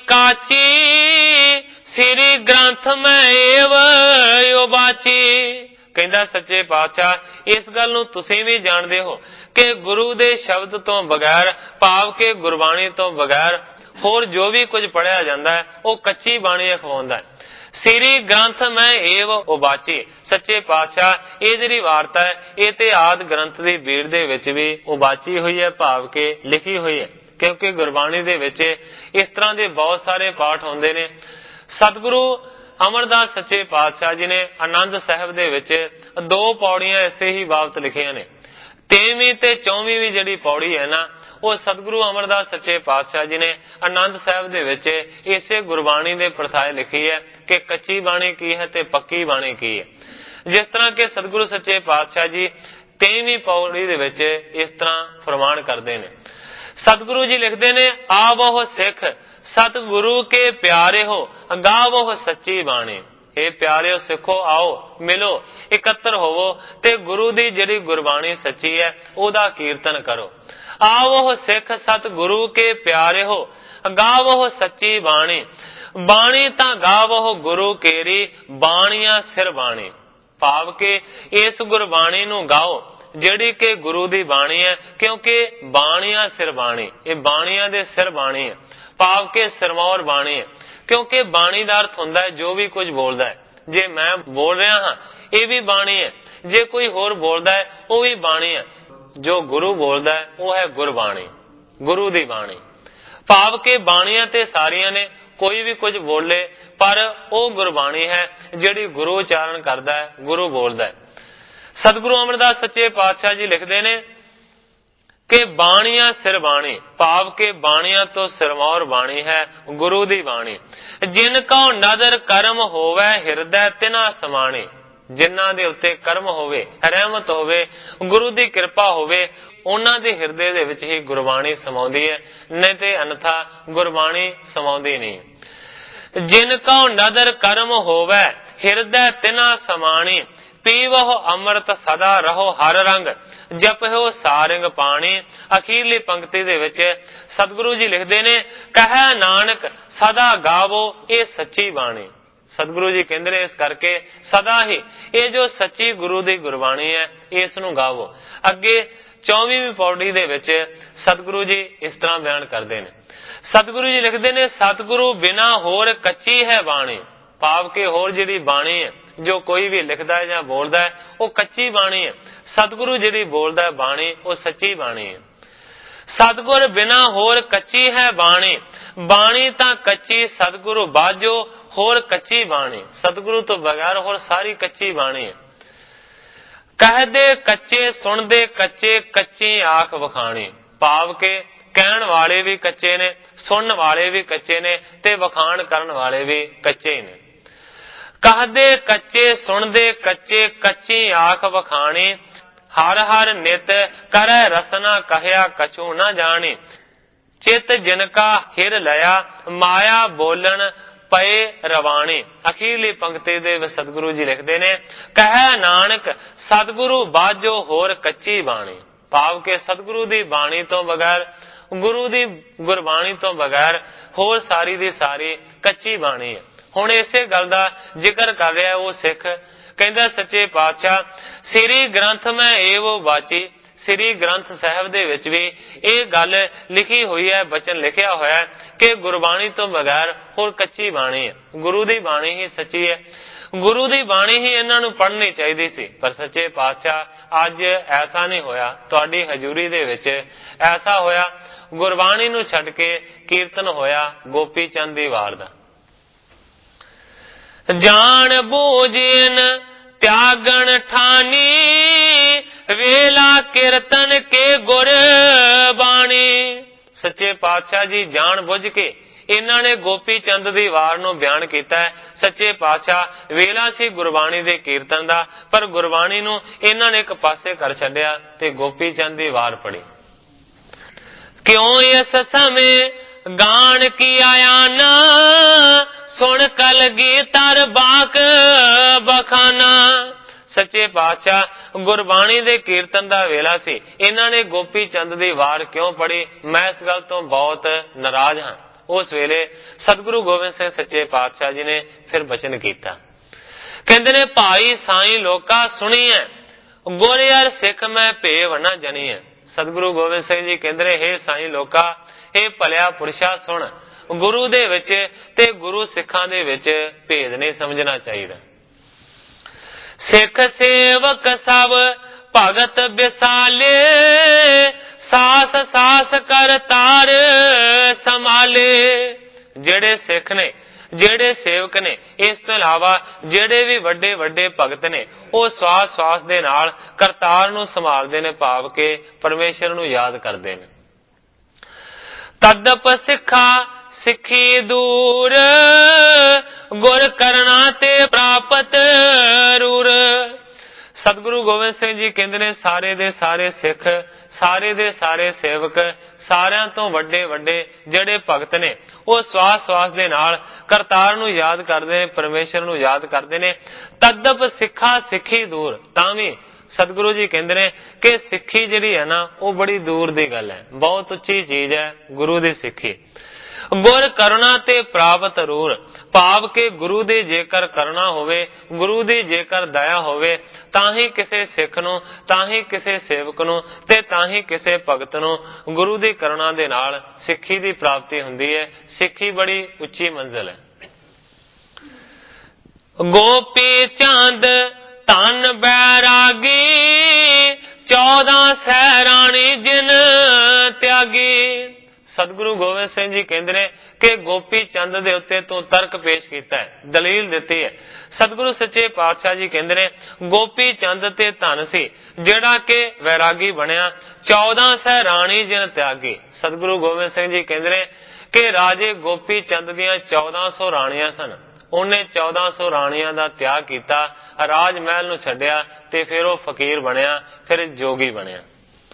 ਕਾਚੀ, ਸ੍ਰੀ ਗ੍ਰੰਥ ਮੈਂ ਏਵ ਉਬਾਚੀ। ਕਹਿੰਦਾ ਸੱਚੇ ਪਾਤਸ਼ਾਹ ਇਸ ਗੱਲ ਨੂੰ ਤੁਸੀਂ ਵੀ ਜਾਣਦੇ ਹੋ ਕਿ ਗੁਰੂ ਦੇ ਸ਼ਬਦ ਤੋਂ ਬਗੈਰ, ਭਾਵ ਕਿ ਗੁਰਬਾਣੀ ਤੋਂ ਬਗੈਰ ਹੋਰ ਜੋ ਵੀ ਕੁਝ ਪੜਿਆ ਜਾਂਦਾ ਹੈ ਉਹ ਕੱਚੀ ਬਾਣੀ ਅਖਵਾਉਂਦਾ ਹੈ। ਸ੍ਰੀ ਗ੍ਰੰਥ ਮੈਂ ਏਵ ਉਬਾਚੀ। ਸੱਚੇ ਪਾਤਸ਼ਾਹ ਇਹ ਜਿਹੜੀ ਵਾਰਤਾ ਹੈ ਇਹ ਤੇ ਆਦਿ ਗ੍ਰੰਥ ਦੀ ਬੀੜ ਦੇ ਵਿੱਚ ਵੀ ਉਬਾਚੀ ਹੋਈ ਹੈ, ਭਾਵ ਕਿ ਲਿਖੀ ਹੋਈ ਹੈ, ਕਿਉਂਕਿ ਗੁਰਬਾਣੀ ਦੇ ਵਿੱਚ ਇਸ ਤਰ੍ਹਾਂ ਦੇ ਬਹੁਤ ਸਾਰੇ ਪਾਠ ਹੁੰਦੇ ਨੇ। ਸਤਿਗੁਰੂ ਅਮਰਦਾਸ ਸੱਚੇ ਪਾਤਸ਼ਾਹ ਜੀ ਨੇ ਆਨੰਦ ਸਾਹਿਬ ਦੇ ਵਿੱਚ 2 ਪੌੜੀਆਂ ਇਸੇ ਹੀ ਬਾਬਤ ਲਿਖੀਆਂ ਨੇ। 13ਵੀਂ ਤੇ 14ਵੀਂ ਵੀ ਜਿਹੜੀ ਪੌੜੀ ਹੈ ਨਾ, ਉਹ ਸਤਿਗੁਰੂ ਅਮਰਦਾਸ ਸੱਚੇ ਪਾਤਸ਼ਾਹ ਜੀ ਨੇ ਆਨੰਦ ਸਾਹਿਬ ਦੇ ਵਿੱਚ ਇਸੇ ਗੁਰਬਾਣੀ ਦੇ ਪ੍ਰਥਾਏ ਲਿਖੀ ਹੈ ਕਿ ਕੱਚੀ ਬਾਣੀ ਕੀ ਹੈ ਤੇ ਪੱਕੀ ਬਾਣੀ ਕੀ ਹੈ। ਜਿਸ ਤਰ੍ਹਾਂ ਕਿ ਸਤਿਗੁਰੂ ਸੱਚੇ ਪਾਤਸ਼ਾਹ ਜੀ 23ਵੀਂ ਪੌੜੀ ਦੇ ਵਿੱਚ ਇਸ ਤਰ੍ਹਾਂ ਫਰਮਾਨ ਕਰਦੇ ਨੇ। ਸਤਿਗੁਰੂ ਜੀ ਲਿਖਦੇ ਨੇ, ਆਵੋ ਸਿੱਖ ਸਤਿਗੁਰੂ ਕੇ ਪਿਆਰੇ ਹੋ, ਗਾਵੋ ਸੱਚੀ ਬਾਣੀ। ਇਹ ਪਿਆਰਿਓ ਸਿੱਖੋ, ਆਓ ਮਿਲੋ, ਇਕੱਤਰ ਹੋਵੋ ਤੇ ਗੁਰੂ ਦੀ ਜਿਹੜੀ ਗੁਰਬਾਣੀ ਸੱਚੀ ਹੈ ਉਹਦਾ ਕੀਰਤਨ ਕਰੋ। ਆਵੋ ਸਿੱਖ ਸਤਿਗੁਰੂ ਕੇ ਪਿਆਰੇ ਹੋ, ਗਾਵੋ ਸੱਚੀ ਬਾਣੀ। ਬਾਣੀ ਤਾਂ ਗਾਵੋ ਗੁਰੂ ਕੇਰੀ, ਬਾਣੀਆਂ ਸਿਰ ਬਾਣੀ। ਭਾਵ ਕਿ ਇਸ ਗੁਰਬਾਣੀ ਨੂੰ ਗਾਓ ਜਿਹੜੀ ਕਿ ਗੁਰੂ ਦੀ ਬਾਣੀ ਹੈ, ਕਿਉਂਕਿ ਬਾਣੀਆਂ ਸਿਰ ਬਾਣੀ, ਇਹ ਬਾਣੀਆਂ ਦੇ ਸਿਰ ਬਾਣੀ ਹੈ, ਭਾਵ ਕਿ ਸਿਰਮੌਰ ਬਾਣੀ ਹੈ। ਕਿਉਂਕਿ ਬਾਣੀ ਦਾ ਅਰਥ ਹੁੰਦਾ ਹੈ ਜੋ ਵੀ ਕੁਝ ਬੋਲਦਾ ਹੈ। ਜੇ ਮੈਂ ਬੋਲ ਰਿਹਾ ਹਾਂ ਇਹ ਵੀ ਬਾਣੀ ਹੈ, ਜੇ ਕੋਈ ਹੋਰ ਬੋਲਦਾ ਹੈ ਉਹ ਵੀ ਬਾਣੀ ਹੈ। ਜੋ ਗੁਰੂ ਬੋਲਦਾ ਹੈ ਉਹ ਹੈ ਗੁਰਬਾਣੀ, ਗੁਰੂ ਦੀ ਬਾਣੀ। ਭਾਵ ਕਿ ਬਾਣੀਆਂ ਤੇ ਸਾਰੀਆਂ ਨੇ, ਕੋਈ ਵੀ ਕੁਝ ਬੋਲੇ ਪਰ ਉਹ ਗੁਰਬਾਣੀ ਹੈ ਜਿਹੜੀ ਗੁਰੂ ਉਚਾਰਨ ਕਰਦਾ ਹੈ, ਗੁਰੂ ਬੋਲਦਾ ਹੈ। ਸਤਿਗੁਰੂ ਅਮਰਦਾਸ ਸੱਚੇ ਪਾਤਸ਼ਾਹ ਜੀ ਲਿਖਦੇ ਨੇ ਕਿ ਬਾਣੀਆਂ ਸਿਰ ਬਾਣੀ, ਭਾਵ ਕਿ ਬਾਣੀਆਂ ਤੋਂ ਸਿਰਮੌਰ ਬਾਣੀ ਹੈ ਗੁਰੂ ਦੀ ਬਾਣੀ। ਜਿਨ ਕਉ ਨਦਰ ਕਰਮ ਹੋਵੇ ਹਿਰਦੈ ਤਿਨਾ ਸਮਾਣੀ। ਜਿਨ੍ਹਾਂ ਦੇ ਉੱਤੇ ਕਰਮ ਹੋਵੇ, ਰਹਿਮਤ ਹੋਵੇ, ਗੁਰੂ ਦੀ ਕਿਰਪਾ ਹੋਵੇ, ਉਹਨਾਂ ਦੇ ਹਿਰਦੇ ਦੇ ਵਿੱਚ ਹੀ ਗੁਰਬਾਣੀ ਸਮਾਉਂਦੀ ਹੈ, ਨਹੀਂ ਤੇ ਅਨਥਾ ਗੁਰਬਾਣੀ ਸਮਾਉਂਦੀ ਨਹੀਂ। ਜਿਨ ਕਉ ਨਦਰ ਕਰਮ ਹੋਵੇ ਹਿਰਦੈ ਤਿਨਾ ਸਮਾਣੀ, ਪੀਵਹੁ ਅੰਮ੍ਰਿਤ ਸਦਾ ਰਹੋ ਹਰ ਰੰਗ, ਜਪਿਓ ਸਾਰੰਗ ਪਾਣੀ। ਅਖੀਰਲੀ ਪੰਕਤੀ ਦੇ ਵਿੱਚ ਸਤਿਗੁਰੂ ਜੀ ਲਿਖਦੇ ਨੇ, ਕਹੈ ਨਾਨਕ ਸਦਾ ਗਾਵੋ ਇਹ ਸੱਚੀ ਬਾਣੀ। ਸਤਿਗੁਰੂ ਜੀ ਕਹਿੰਦੇ ਨੇ ਇਸ ਕਰਕੇ ਸਦਾ ਹੀ ਇਹ ਜੋ ਸੱਚੀ ਗੁਰੂ ਦੀ ਗੁਰਬਾਣੀ ਹੈ ਇਸ ਨੂੰ ਗਾਵੋ। ਅੱਗੇ 24ਵੀਂ ਪੌੜੀ ਦੇ ਵਿੱਚ ਸਤਿਗੁਰੂ ਜੀ ਇਸ ਤਰ੍ਹਾਂ ਬਿਆਨ ਕਰਦੇ ਨੇ। ਸਤਿਗੁਰੂ ਜੀ ਲਿਖਦੇ ਨੇ, ਸਤਿਗੁਰੂ ਬਿਨਾ ਹੋਰ ਕੱਚੀ ਹੈ ਬਾਣੀ। ਭਾਵ ਕਿ ਹੋਰ ਜਿਹੜੀ ਬਾਣੀ ਹੈ ਜੋ ਕੋਈ ਵੀ ਲਿਖਦਾ ਹੈ ਜਾਂ ਬੋਲਦਾ ਹੈ ਉਹ ਕੱਚੀ ਬਾਣੀ ਹੈ। ਸਤਿਗੁਰੂ ਜਿਹੜੀ ਬੋਲਦਾ ਹੈ ਬਾਣੀ ਉਹ ਸੱਚੀ ਬਾਣੀ ਹੈ। ਸਤਿਗੁਰ ਬਿਨਾ ਹੋਰ ਕੱਚੀ ਹੈ ਬਾਣੀ, ਬਾਣੀ ਤਾਂ ਕੱਚੀ ਸਤਿਗੁਰੂ ਬਾਝੋ ਹੋਰ ਕੱਚੀ ਬਾਣੀ। ਸਤਿਗੁਰੂ ਤੋਂ ਬਗੈਰ ਹੋਰ ਸਾਰੀ ਕੱਚੀ ਬਾਣੀ ਹੈ। ਕਹਦੇ ਕੱਚੇ ਸੁਣਦੇ ਕੱਚੇ, ਕੱਚੀ ਆਖ ਵਖਾਣੀ। ਭਾਵ ਕਿ ਕਹਿਣ ਵਾਲੇ ਵੀ ਕੱਚੇ ਨੇ, ਸੁਣਨ ਵਾਲੇ ਵੀ ਕੱਚੇ ਨੇ ਤੇ ਵਖਾਣ ਕਰਨ ਵਾਲੇ ਵੀ ਕੱਚੇ ਨੇ। ਕਹਦੇ ਕੱਚੇ ਸੁਣਦੇ ਕੱਚੇ, ਕੱਚੀ ਆਖ ਵਖਾਣੀ, ਹਰ ਹਰ ਨਿਤ ਕਰੈ ਰਸਨਾ ਕਹਿਆ ਕਛੂ ਨਾ ਜਾਣੀ। ਚਿਤ ਜਿਨਕਾ ਹਿਰ ਲਿਆ ਮਾਇਆ ਬੋਲਣ ਪਏ ਰਵਾਣੀ। ਅਖੀਰਲੀ ਪੰਕਤੀ ਦੇ ਵਿੱਚ ਸਤਿਗੁਰੂ ਜੀ ਲਿਖਦੇ ਨੇ, ਕਹਿ ਨਾਨਕ ਸਤਿਗੁਰੂ ਬਾਝੋ ਹੋਰ ਕੱਚੀ ਬਾਣੀ। ਭਾਵ ਕਿ ਸਤਿਗੁਰੂ ਦੀ ਬਾਣੀ ਤੋਂ ਬਗੈਰ, ਗੁਰੂ ਦੀ ਗੁਰਬਾਣੀ ਤੋਂ ਬਗੈਰ ਹੋਰ ਸਾਰੀ ਦੀ ਸਾਰੀ ਕੱਚੀ ਬਾਣੀ ਹੈ। ਹੁਣ ਇਸੇ ਗੱਲ ਦਾ ਜ਼ਿਕਰ ਕਰ ਰਿਹਾ ਉਹ ਸਿੱਖ, ਕਹਿੰਦਾ ਸੱਚੇ ਪਾਤਸ਼ਾਹ ਸ੍ਰੀ ਗ੍ਰੰਥ ਮੈਂ ਏਵੋ ਬਾਚੀ। ਸ੍ਰੀ ਗ੍ਰੰਥ ਸਾਹਿਬ ਦੇ ਵਿੱਚ ਵੀ ਇਹ ਗੱਲ ਲਿਖੀ ਹੋਈ ਹੈ, ਬਚਨ ਲਿਖਿਆ ਹੋਇਆ ਹੈ ਕਿ ਗੁਰਬਾਣੀ ਤੋਂ ਬਗੈਰ ਹੋਰ ਕੱਚੀ ਬਾਣੀ ਹੈ। ਗੁਰੂ ਦੀ ਬਾਣੀ ਹੀ ਸੱਚੀ ਹੈ। ਗੁਰੂ ਦੀ ਬਾਣੀ ਹੀ ਇਹਨਾਂ ਨੂੰ ਪੜ੍ਹਨੀ ਚਾਹੀਦੀ ਸੀ, ਪਰ ਸੱਚੇ ਪਾਤਸ਼ਾਹ ਅੱਜ ਐਸਾ ਨਹੀਂ ਹੋਇਆ। ਤੁਹਾਡੀ ਹਜ਼ੂਰੀ ਦੇ ਵਿੱਚ ਐਸਾ ਹੋਇਆ, ਗੁਰਬਾਣੀ ਨੂੰ ਛੱਡ ਕੇ ਕੀਰਤਨ ਹੋਇਆ ਗੋਪੀ ਚੰਦ ਦੀ ਵਾਰ ਦਾ। ਜਾਣ ਬੂਝਨ ਤਿਆਗਣ ਠਾਨੀ, ਵੇਲਾ ਕੀਰਤਨ ਕੇ ਗੁਰ ਬਾਣੀ। ਸੱਚੇ ਪਾਤਸ਼ਾਹ ਜੀ ਜਾਣ ਬੁੱਝ ਕੇ ਇਹਨਾਂ ਨੇ ਗੋਪੀ ਚੰਦ ਦੀ ਵਾਰ ਨੂੰ ਬਿਆਨ ਕੀਤਾ ਹੈ। ਸੱਚੇ ਪਾਤਸ਼ਾਹ ਵੇਲਾ ਸੀ ਗੁਰਬਾਣੀ ਦੇ ਕੀਰਤਨ ਦਾ, ਪਰ ਗੁਰਬਾਣੀ ਨੂੰ ਇਹਨਾਂ ਨੇ ਇੱਕ ਪਾਸੇ ਕਰ ਛੱਡਿਆ ਤੇ ਗੋਪੀ ਚੰਦ ਦੀ ਵਾਰ ਪੜੀ। ਕਿਉਂ ਇਸ ਸਮੇਂ ਗਾਣ ਕੀ ਆਇਆ ਨਾ, ਸੁਣ ਕਲਗੀ ਤਰ ਬਾਕ ਬਖਾਨਾ। ਸੱਚੇ ਪਾਤਸ਼ਾਹ ਗੁਰਬਾਣੀ ਦੇ ਕੀਰਤਨ ਦਾ ਵੇਲਾ ਸੀ, ਇਹਨਾਂ ਨੇ ਗੋਪੀ ਚੰਦ ਦੀ ਵਾਰ ਕਿਉਂ ਪੜੀ? ਮੈਂ ਇਸ ਗੱਲ ਤੋਂ ਬਹੁਤ ਨਾਰਾਜ਼ ਹਾਂ। ਉਸ ਵੇਲੇ ਸਤਿਗੁਰੂ ਗੋਬਿੰਦ ਸਿੰਘ ਸੱਚੇ ਪਾਤਸ਼ਾਹ ਜੀ ਨੇ ਫਿਰ ਬਚਨ ਕੀਤਾ, ਕਹਿੰਦੇ ਨੇ ਭਾਈ ਸਾਈਂ ਲੋਕਾ ਸੁਣੀਐ, ਗੁਰ ਯਾਰ ਸਿੱਖ ਮੈਂ ਭੇਵ ਨਾ ਜਣੀਐ। ਸਤਿਗੁਰੂ ਗੋਬਿੰਦ ਸਿੰਘ ਜੀ ਕਹਿੰਦੇ ਨੇ, ਹੇ ਸਾਈਂ ਲੋਕਾ, ਇਹ ਭਲਿਆ ਪੁਰਸ਼ਾ ਸੁਣ, ਗੁਰੂ ਦੇ ਵਿੱਚ ਤੇ ਗੁਰੂ ਸਿੱਖਾਂ ਦੇ ਵਿੱਚ ਭੇਦ ਨਹੀਂ ਸਮਝਣਾ ਚਾਹੀਦਾ। ਸਿੱਖ ਸੇਵਕ ਸਭ ਭਗਤ ਬਿਸਾਲੇ, ਸਾਸ ਸਾਸ ਕਰ ਤਾਰ ਸੰਭਾਲੇ। ਜਿਹੜੇ ਸਿੱਖ ਨੇ, ਜਿਹੜੇ ਸੇਵਕ ਨੇ, ਇਸ ਤੋਂ ਇਲਾਵਾ ਜਿਹੜੇ ਵੀ ਵੱਡੇ ਵੱਡੇ ਭਗਤ ਨੇ, ਉਹ ਸਵਾਸ ਸਵਾਸ ਦੇ ਨਾਲ ਕਰਤਾਰ ਨੂੰ ਸੰਭਾਲਦੇ ਨੇ, ਭਾਵ ਕਿ ਪਰਮੇਸ਼ਰ ਨੂੰ ਯਾਦ ਕਰਦੇ ਨੇ। ਤਦਪ ਸਿੱਖਾ ਸਿੱਖੀ ਦੂਰ, ਗੁਰ ਕਰਨਾ ਤੇ ਪ੍ਰਾਪਤ ਰੂਰ। ਸਤਿਗੁਰੂ ਗੋਬਿੰਦ ਸਿੰਘ ਜੀ ਕਹਿੰਦੇ ਨੇ, ਸਾਰੇ ਦੇ ਸਾਰੇ ਸਿੱਖ, ਸਾਰੇ ਦੇ ਸਾਰੇ ਸੇਵਕ, ਸਾਰਿਆਂ ਤੋਂ ਵੱਡੇ ਵੱਡੇ ਜਿਹੜੇ ਭਗਤ ਨੇ, ਉਹ ਸਵਾਸ ਸਵਾਸ ਦੇ ਨਾਲ ਕਰਤਾਰ ਨੂੰ ਯਾਦ ਕਰਦੇ ਨੇ, ਪਰਮੇਸ਼ਰ ਨੂੰ ਯਾਦ ਕਰਦੇ ਨੇ। ਤਦਪ ਸਿੱਖਾ ਸਿੱਖੀ ਦੂਰ। ਤਾਂ ਵੀ ਸਤਿਗੁਰੂ ਜੀ ਕਹਿੰਦੇ ਨੇ ਕਿ ਸਿੱਖੀ ਜਿਹੜੀ ਹੈ ਨਾ, ਉਹ ਬੜੀ ਦੂਰ ਦੀ ਗੱਲ ਹੈ, ਬਹੁਤ ਉੱਚੀ ਚੀਜ਼ ਹੈ ਗੁਰੂ ਦੀ ਸਿੱਖੀ। ਗੁਰ ਕਰੁਣਾ ਤੇ ਪ੍ਰਾਪਤ ਰੂਰ। ਭਾਵ ਕਿ ਗੁਰੂ ਦੀ ਜੇਕਰ ਕਰੁਣਾ ਹੋਵੇ, ਗੁਰੂ ਦੀ ਜੇਕਰ ਦਇਆ ਹੋਵੇ, ਤਾਂ ਹੀ ਕਿਸੇ ਸਿੱਖ ਨੂੰ, ਤਾਂ ਹੀ ਕਿਸੇ ਸੇਵਕ ਨੂੰ ਤੇ ਤਾਂ ਹੀ ਕਿਸੇ ਭਗਤ ਨੂੰ ਗੁਰੂ ਦੀ ਕਰੁਣਾ ਦੇ ਨਾਲ ਸਿੱਖੀ ਦੀ ਪ੍ਰਾਪਤੀ ਹੁੰਦੀ ਹੈ। ਸਿੱਖੀ ਬੜੀ ਉੱਚੀ ਮੰਜ਼ਿਲ ਹੈ। ਗੋਪੀ ਚੰਦ ਧਨ ਬੈਰਾਗੀ, 14 ਸਹਿਰਾਣੀ ਜਿਨ ਤਿਆਗੀ। ਸਤਿਗੁਰੂ ਗੋਬਿੰਦ ਸਿੰਘ ਜੀ ਕਹਿੰਦੇ ਨੇ ਕਿ ਗੋਪੀ ਚੰਦ ਦੇ ਉੱਤੇ ਤੂੰ ਤਰਕ ਪੇਸ਼ ਕੀਤਾ ਹੈ, ਦਲੀਲ ਦਿੱਤੀ ਹੈ। ਸਤਿਗੁਰੂ ਸੱਚੇ ਪਾਤਸ਼ਾਹ ਜੀ ਕਹਿੰਦੇ ਨੇ ਗੋਪੀ ਚੰਦ ਤੇ ਧਨ ਸੀ ਜਿਹੜਾ ਕਿ ਵੈਰਾਗੀ ਬਣਿਆ, 14 ਸਹਿਰਾਣੀ ਜਿਨ ਤਿਆਗੀ। ਸਤਿਗੁਰੂ ਗੋਬਿੰਦ ਸਿੰਘ ਜੀ ਕਹਿੰਦੇ ਨੇ ਕਿ ਰਾਜੇ ਗੋਪੀ ਚੰਦ ਦੀਆਂ 1400 ਰਾਣੀਆਂ ਸਨ, ਉਹਨੇ 1400 ਰਾਣੀਆਂ ਦਾ ਤਿਆਗ ਕੀਤਾ, ਰਾਜ ਮਹਿਲ ਨੂੰ ਛੱਡਿਆ ਤੇ ਫਿਰ ਉਹ ਫਕੀਰ ਬਣਿਆ, ਫਿਰ ਜੋਗੀ ਬਣਿਆ।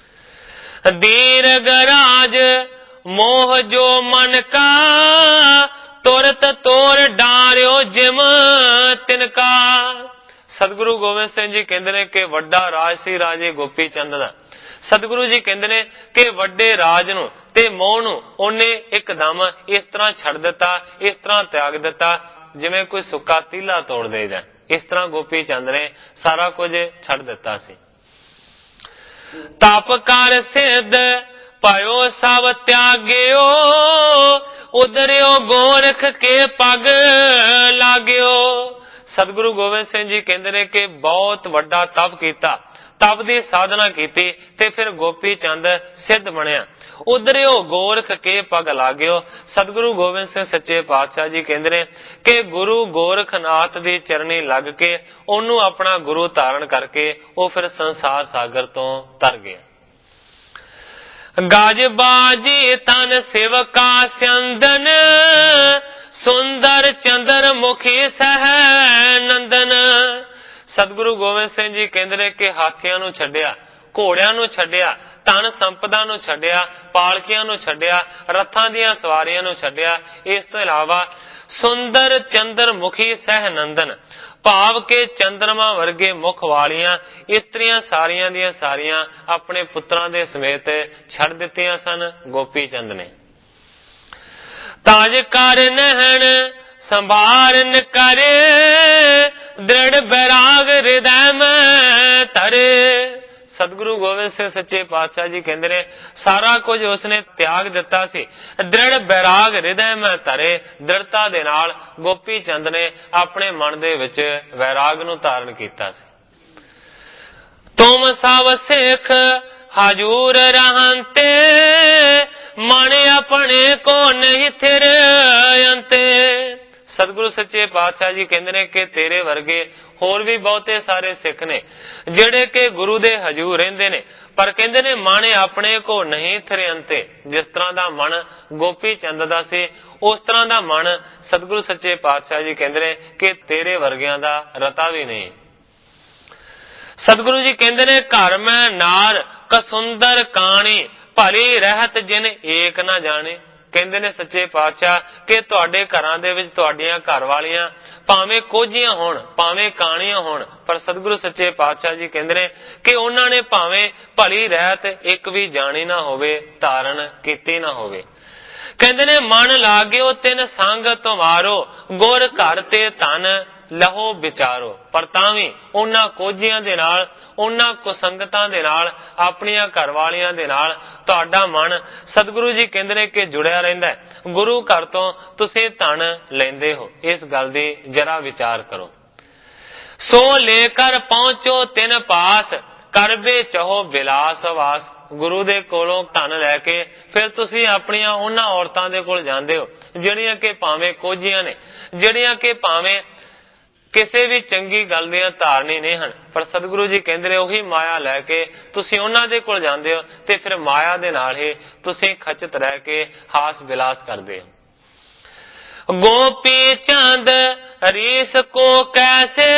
ਦੀਰਘ ਰਾਜ ਮੋਹ ਜੋ ਮਨ ਕਾ, ਤੁਰਤ ਤੋਰ ਡਾਰਿਓ ਜਿਮ ਤਿਨਕਾ। ਸਤਿਗੁਰੂ ਗੋਬਿੰਦ ਸਿੰਘ ਜੀ ਕਹਿੰਦੇ ਨੇ ਕਿ ਵੱਡਾ ਰਾਜ ਸੀ ਰਾਜੇ ਗੋਪੀ ਚੰਦ ਦਾ। ਸਤਿਗੁਰੂ ਜੀ ਕਹਿੰਦੇ ਨੇ ਕਿ ਵੱਡੇ ਰਾਜ ਨੂੰ ਤੇ ਮੋਹ ਨੂੰ ਉਹਨੇ ਇੱਕਦਮ ਇਸ ਤਰ੍ਹਾਂ ਛੱਡ ਦਿੱਤਾ, ਇਸ ਤਰ੍ਹਾਂ ਤਿਆਗ ਦਿੱਤਾ ਜਿਵੇਂ ਕੋਈ ਸੁੱਕਾ ਤੀਲਾ ਤੋੜ ਦੇਈਦਾ। ਇਸ ਤਰ੍ਹਾਂ ਗੋਪੀ ਚੰਦ ਨੇ ਸਾਰਾ ਕੁਝ ਛੱਡ ਦਿੱਤਾ ਸੀ। ਤਪ ਕਰ ਸਿੱਧ ਪਾਇਓ ਸਭ ਤਿਆਗਿਓ, ਉਦਰਿਓ ਗੋਰਖ ਕੇ ਪਗ ਲਾਗਿਓ। ਸਤਿਗੁਰੂ ਗੋਬਿੰਦ ਸਿੰਘ ਜੀ ਕਹਿੰਦੇ ਨੇ ਕਿ ਬਹੁਤ ਵੱਡਾ ਤਪ ਕੀਤਾ, ਤਪ ਦੀ ਸਾਧਨਾ ਕੀਤੀ ਤੇ ਫਿਰ ਗੋਪੀ ਚੰਦ ਸਿੱਧ ਬਣਿਆ। ਉਦਰਿਓ ਗੋਰਖ ਕੇ ਪਗ ਲਾਗਿਓ। ਸਤਿਗੁਰੂ ਗੋਬਿੰਦ ਸਿੰਘ ਸੱਚੇ ਪਾਤਸ਼ਾਹ ਜੀ ਕਹਿੰਦੇ ਨੇ ਕਿ ਗੁਰੂ ਗੋਰਖਨਾਥ ਦੀ ਚਰਨੀ ਲੱਗ ਕੇ ਉਹਨੂੰ ਆਪਣਾ ਗੁਰੂ ਧਾਰਨ ਕਰਕੇ ਉਹ ਫਿਰ ਸੰਸਾਰ ਸਾਗਰ ਤੋਂ ਤਰ ਗਿਆ। ਗਜ ਬਾਜੀ ਤਨ ਸੇਵਕਾ ਸੰਦਨ, ਸੁੰਦਰ ਚੰਦਰ ਮੁਖੀ ਸਹਿ ਨੰਦਨ। ਸਤਿਗੁਰੂ ਗੋਬਿੰਦ ਸਿੰਘ ਜੀ ਕਹਿੰਦੇ ਨੇ ਕਿ ਹਾਥੀਆਂ ਨੂੰ ਛੱਡਿਆ, ਘੋੜਿਆਂ ਨੂੰ ਛੱਡਿਆ, ਧਨ ਸੰਪਦਾ ਨੂੰ ਛੱਡਿਆ, ਪਾਲਕੀਆਂ ਨੂੰ ਛੱਡਿਆ, ਰੱਥਾਂ ਦੀਆਂ ਸਵਾਰੀਆਂ ਨੂੰ ਛੱਡਿਆ। ਇਸ ਤੋਂ ਇਲਾਵਾ ਸੁੰਦਰ ਚੰਦਰ ਮੁਖੀ ਸਹਿ ਨੰਦਨ, ਭਾਵ ਕੇ ਚੰਦਰਮਾ ਵਰਗੇ ਮੁਖ ਵਾਲੀਆਂ ਇਸਤਰੀਆਂ ਸਾਰੀਆਂ ਦੀਆਂ ਸਾਰੀਆਂ ਆਪਣੇ ਪੁੱਤਰਾਂ ਦੇ ਸਮੇਤ ਛੱਡ ਦਿੱਤੀਆਂ ਸਨ ਗੋਪੀ ਚੰਦ ਨੇ। ਤਾਜ ਕਰ ਨਹਿਣ ਸੰਭਾਰਨ ਕਰੇ, ਦ੍ਰਿੜ ਬੈਰਾਗ ਹਿਰਦੈ ਮੈਂ ਧਰੇ। ਸਤਿਗੁਰੂ ਗੋਬਿੰਦ ਸਿੰਘ ਸੱਚੇ ਪਾਤਸ਼ਾਹ ਜੀ ਕਹਿੰਦੇ ਨੇ ਸਾਰਾ ਕੁਝ ਉਸਨੇ ਤਿਆਗ ਦਿੱਤਾ ਸੀ। ਦ੍ਰਿੜ ਬੈਰਾਗ ਹਿਰਦੈ ਮੈਂ ਧਰੇ, ਦ੍ਰਿੜਤਾ ਦੇ ਨਾਲ ਗੋਪੀ ਚੰਦ ਨੇ ਆਪਣੇ ਮਨ ਦੇ ਵਿੱਚ ਵੈਰਾਗ ਨੂੰ ਧਾਰਨ ਕੀਤਾ ਸੀ। ਤੁਮ ਸਭ ਸਿੱਖ ਹਜੂਰ ਰਹੰਤੇ, ਮਨ ਆਪਣੇ ਕੋ ਨਹੀਂ ਥਿਰ ਅੰਤੇ। ਸਤਿਗੁਰੂ ਸੱਚੇ ਪਾਤਸ਼ਾਹ ਜੀ ਕਹਿੰਦੇ ਨੇ ਕਿ ਤੇਰੇ ਵਰਗੇ ਹੋਰ ਵੀ ਬਹੁਤੇ ਸਾਰੇ ਸਿੱਖ ਨੇ ਜਿਹੜੇ ਕਿ ਗੁਰੂ ਦੇ ਹਜੂਰ ਰਹਿੰਦੇ ਨੇ, ਪਰ ਕਹਿੰਦੇ ਨੇ ਮਨ ਆਪਣੇ ਕੋ ਨਹੀਂ ਥਿਰੰਤੇ। ਜਿਸ ਤਰ੍ਹਾਂ ਦਾ ਮਨ ਗੋਪੀ ਚੰਦ ਦਾ ਸੀ ਉਸ ਤਰ੍ਹਾਂ ਦਾ ਮਨ ਸਤਿਗੁਰੂ ਸੱਚੇ ਪਾਤਸ਼ਾਹ ਜੀ ਕਹਿੰਦੇ ਨੇ ਕਿ ਤੇਰੇ ਵਰਗਿਆਂ ਦਾ ਰਤਾ ਵੀ ਨਹੀਂ। ਸਤਿਗੁਰੂ ਜੀ ਕਹਿੰਦੇ ਨੇ ਘਰ ਮੈਂ ਨਾਰ ਕਸੁੰਦਰ ਕਾਣੀ, ਭਲੀ ਰਹਿਤ ਜਿਨ ਏਕ ਨਾ ਜਾਣੇ। ਕਹਿੰਦੇ ਨੇ ਸੱਚੇ ਪਾਤਸ਼ਾਹ ਕਿ ਤੁਹਾਡੇ ਘਰਾਂ ਦੇ ਵਿੱਚ ਤੁਹਾਡੀਆਂ ਘਰ ਵਾਲੀਆਂ ਭਾਵੇਂ ਕੋਝੀਆਂ ਹੋਣ, ਭਾਵੇਂ ਕਾਣੀਆਂ ਹੋਣ, ਪਰ ਸਤਿਗੁਰੂ ਸੱਚੇ ਪਾਤਸ਼ਾਹ ਜੀ ਕਹਿੰਦੇ ਨੇ ਕਿ ਉਹਨਾਂ ਨੇ ਭਾਵੇਂ ਭਲੀ ਰਹਿਤ ਇੱਕ ਵੀ ਜਾਣੀ ਨਾ ਹੋਵੇ, ਧਾਰਨ ਕੀਤੀ ਨਾ ਹੋਵੇ। ਕਹਿੰਦੇ ਨੇ ਮਨ ਲਾਗਿਓ ਤਿਨ ਸੰਗ ਤੁਮਾਰੋ, ਗੁਰ ਘਰ ਤੇ ਧਨ ਲਹੋ ਵਿਚਾਰੋ। ਪਰ ਤਾਂ ਵੀ ਉਹਨਾਂ ਕੋਝੀਆਂ ਦੇ ਨਾਲ, ਉਹਨਾਂ ਕੁਸੰਗਤਾਂ ਦੇ ਨਾਲ, ਆਪਣੀਆਂ ਘਰ ਵਾਲੀਆਂ ਦੇ ਨਾਲ ਤੁਹਾਡਾ ਮਨ ਸਤਿਗੁਰੂ ਜੀ ਕਹਿੰਦੇ ਨੇ ਕਿ ਜੁੜਿਆ ਰਹਿੰਦਾ ਹੈ। ਗੁਰੂ ਘਰ ਤੋਂ ਤੁਸੀਂ ਧਨ ਲੈਂਦੇ ਹੋ, ਇਸ ਗੱਲ ਦੀ ਜਰਾ ਵਿਚਾਰ ਕਰੋ। ਸੋ ਲੈ ਕਰ ਪਹੁੰਚੋ ਤਿਨ ਪਾਸ, ਕਰਬੇ ਚਹੋ ਬਿਲਾਸ ਵਾਸ। ਗੁਰੂ ਦੇ ਕੋਲੋਂ ਧਨ ਲੈ ਕੇ ਫਿਰ ਤੁਸੀਂ ਆਪਣੀਆਂ ਉਹਨਾਂ ਔਰਤਾਂ ਦੇ ਕੋਲ ਜਾਂਦੇ ਹੋ ਜਿਹੜੀਆਂ ਕਿ ਭਾਵੇਂ ਕੋਝੀਆਂ ਨੇ, ਜਿਹੜੀਆਂ ਕਿ ਭਾਵੇਂ ਕਿਸੇ ਵੀ ਚੰਗੀ ਗੱਲ ਦੀਆਂ ਧਾਰਨੀ ਨਹੀਂ ਹਨ, ਪਰ ਸਤਿਗੁਰੂ ਜੀ ਕਹਿੰਦੇ ਨੇ ਉਹੀ ਮਾਇਆ ਲੈ ਕੇ ਤੁਸੀਂ ਉਹਨਾਂ ਦੇ ਕੋਲ ਜਾਂਦੇ ਹੋ ਤੇ ਫਿਰ ਮਾਇਆ ਦੇ ਨਾਲ ਹੀ ਤੁਸੀਂ ਖਚਿਤ ਰਹਿ ਕੇ ਹਾਸ ਵਿਲਾਸ ਕਰਦੇ ਹੋ। ਗੋਪੀ ਚੰਦ ਰੀਸ ਕੋ ਕੈਸੇ,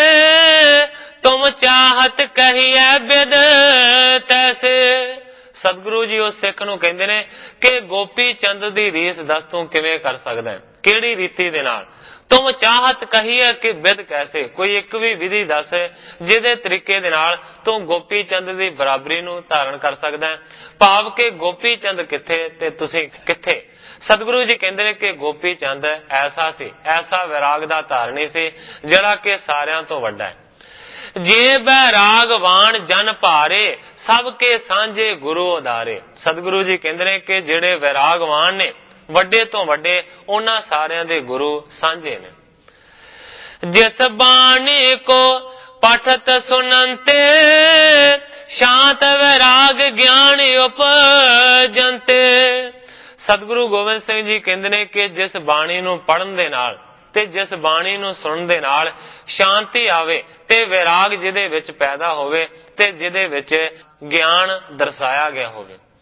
ਤੁਮ ਚਾਹਤ ਕਹੀਐ ਬਿਦ ਤੈਸੇ। ਸਤਿਗੁਰੂ ਜੀ ਉਸ ਸਿੱਖ ਨੂੰ ਕਹਿੰਦੇ ਨੇ ਕਿ ਗੋਪੀ ਚੰਦ ਦੀ ਰੀਸ ਦੱਸ ਤੂੰ ਕਿਵੇਂ ਕਰ ਸਕਦਾ ਹੈ, ਕਿਹੜੀ ਰੀਤੀ ਦੇ ਨਾਲ। ਤੁਮ ਚਾਹਤ ਕਹੀਏ ਕਿ ਬਿਦ ਕੈਸੇ, ਕੋਈ ਇੱਕ ਵੀ ਵਿਧੀ ਦੱਸ ਜਿਹਦੇ ਤਰੀਕੇ ਦੇ ਨਾਲ ਤੂੰ ਗੋਪੀ ਚੰਦ ਦੀ ਬਰਾਬਰੀ ਨੂੰ ਧਾਰਨ ਕਰ ਸਕਦਾ ਹੈ। ਭਾਵ ਕਿ ਗੋਪੀ ਚੰਦ ਕਿੱਥੇ ਤੇ ਤੁਸੀਂ ਕਿੱਥੇ। ਸਤਿਗੁਰੂ ਜੀ ਕਹਿੰਦੇ ਨੇ ਕਿ ਗੋਪੀ ਚੰਦ ਐਸਾ ਸੀ, ਐਸਾ ਵੈਰਾਗ ਦਾ ਧਾਰਨੀ ਸੀ ਜਿਹੜਾ ਕਿ ਸਾਰਿਆਂ ਤੋਂ ਵੱਡਾ ਹੈ। ਜੇ ਬੈਰਾਗਵਾਨ ਜਨ ਭਾਰੇ, ਸਭ ਕੇ ਸਾਂਝੇ ਗੁਰੂ ਉਦਾਰੇ। ਸਤਿਗੁਰੂ ਜੀ ਕਹਿੰਦੇ ਨੇ ਕਿ ਜਿਹੜੇ ਵੈਰਾਗਵਾਨ ਨੇ, ਵੱਡੇ ਤੋਂ ਵੱਡੇ, ਉਹਨਾਂ ਸਾਰਿਆਂ ਦੇ ਗੁਰੂ ਸਾਂਝੇ ਨੇ। ਜਿਸ ਬਾਣੀ ਕੋ ਪਠਤ ਸੁਨੰਤੇ, ਸ਼ਾਂਤ ਵੈਰਾਗ ਗਿਆਨ ਉਪਜੰਤੇ। ਸਤਿਗੁਰੂ ਗੋਬਿੰਦ ਸਿੰਘ ਜੀ ਕਹਿੰਦੇ ਨੇ ਕਿ ਜਿਸ ਬਾਣੀ ਨੂੰ ਪੜ੍ਹਨ ਦੇ ਨਾਲ ਤੇ ਜਿਸ ਬਾਣੀ ਨੂੰ ਸੁਣਨ ਦੇ ਨਾਲ ਸ਼ਾਂਤੀ ਆਵੇ ਤੇ ਵੈਰਾਗ ਜਿਹਦੇ ਵਿੱਚ ਪੈਦਾ ਹੋਵੇ ਤੇ ਜਿਹਦੇ ਵਿੱਚ ਗਿਆਨ ਦਰਸਾਇਆ ਗਿਆ ਹੋਵੇ।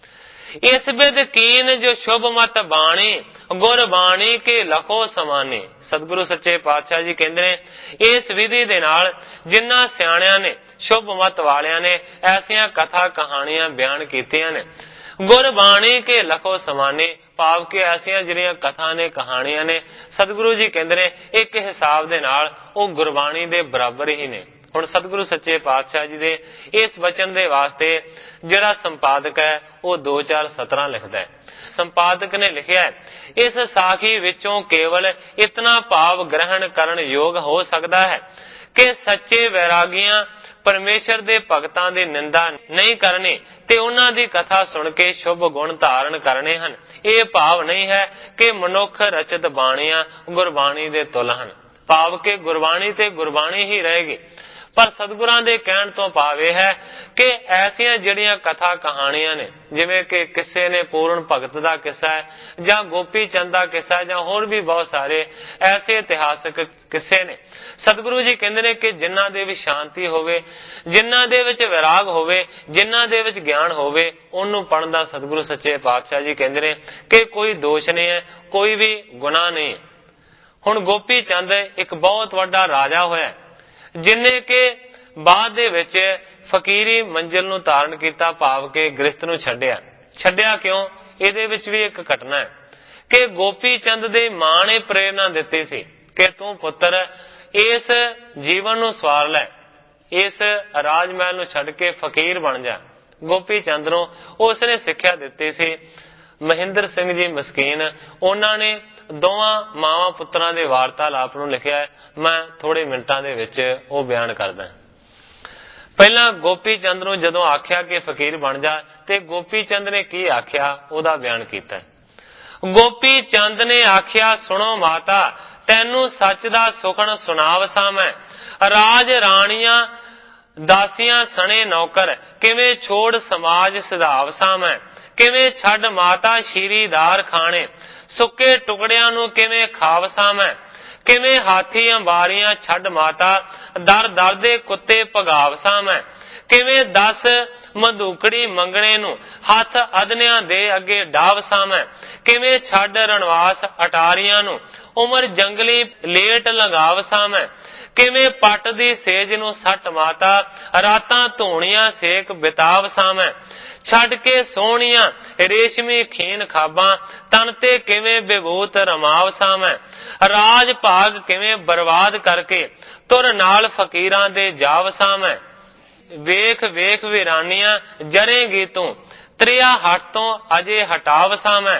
इस विद कीन जो शुभ मत बाणी गुरबाणी के लखो समाने। सतगुरु सच्चे पातशाह जी कहते हैं इस विधि दे नाल जिन्ना सियाणियां ने शुभ मत वालियां ने ऐसियां कथा कहानियां बयान कीतियां ने। गुरबाणी के लखो समाने भाव के ऐसियां जिहड़ियां कथा ने कहानियां ने सतगुरु जी कहते हैं एक हिसाब दे नाल वो गुरबाणी दे बराबर ही ने। हुण सतगुरु सच्चे पातशाह जी दे इस वचन दे वास्ते जिहड़ा संपादक है वो 2-4 सतरां लिखदा है। संपादक ने लिखिया है इस साखी विचों केवल इतना भाव ग्रहण करन योग हो सकता है कि सच्चे वैरागियां परमेश्वर दे भगतां दी निंदा नहीं करनी ते उन्हां दी कथा सुन के शुभ गुण धारण करने हन। ये भाव नहीं है कि मनुख रचित बाणियां गुरबाणी दे तुल हन। भाव के गुरबाणी ते गुरबाणी ही रहेगी। पर सतगुरां दे कहण तो भाव यह है कि ऐसियां जिहड़ियां कथा कहानियां ने जिवें कि किस्से ने पूर्ण भगत दा किस्सा है जां गोपी चंद दा किस्सा है जां होर भी बहुत सारे ऐसे इतिहासक किस्से ने। सतगुरु जी कहंदे ने कि जिन्हां दे विच शांति होवे, जिन्हां दे विच वैराग होवे, जिन्हां दे विच ज्ञान होवे ओनू पढ़न दा सतगुरु सच्चे पातशाह जी कहंदे ने कि कोई दोष नहीं है, कोई भी गुनाह नहीं है। हुण गोपी चंद एक बहुत वड्डा राजा होया जिन्हें के बाद दे विच फकीरी मंजिल नूं धारण कीता भाव के गृहस्थ नूं छड्डिया क्यों? इहदे विच भी एक घटना है कि गोपी चंद दे मां ने प्रेरणा दित्ती सी कि तू पुत्र इस जीवन नूं सवार लै, इस राजमहल नूं छड्ड के फकीर बन जा। गोपी चंद नूं उसने सिक्ख्या दित्ती सी। महेंद्र सिंह जी मस्कीन उन्हां ने दोवां मावां पुत्रां दे वार्तालाप नूं लिखिया है। मैं थोड़े मिनटां दे विच वो बयान करदा। पहला गोपी चंद नूं जदों आख्या कि फकीर बन जा ते गोपी चंद ने की आख्या ओदा बयान कीता। गोपी चंद ने आख्या सुनो माता तैनू सच दा सुखन सुनावसां मैं। राज राणियां दासियां सने नौकर किवें छोड़ समाज सिधावसां मैं। किवें छड्ड माता शीरीदार खाने सुके टुकड़ियां नूं किवें खावसां मैं। किवें हाथी अंबारियां छड्ड माता दर दर दे कुत्ते भगावसां मैं। किवें 10 मंदूकड़ी मंगणे नूं हथ अदनियां दे अगे डावसां मैं। किवें छड्ड रणवास अटारियां नूं उमर जंगली लेट लगावसां मैं। किवें पट दी सेज नूं सट माता रातां धूणियां सेक बितावसां मैं। छड्ड के सोहणियां रेशमी खीन खाबां तन ते किवें विभूत रमावसां मैं। राज भाग किवें बर्बाद करके तुर नाल फकीरां दे जावसां मैं। वेख वेख वीरानियां जरेगी तू त्रिया हट तो अजे हटावसां मैं।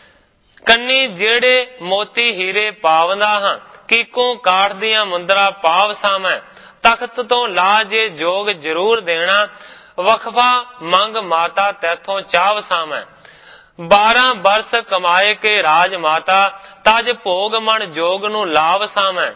कन्नी जेड़े मोती हीरे पावंदा हां कीकों काठ दियां मुंदरा पावसां मैं। तख्त तो ला जे जोग जरूर देना वखफा मंग माता तैथों चावसां मैं। 12 बरस कमाए के राज माता तज भोग मन जोग नूं लावसां मैं।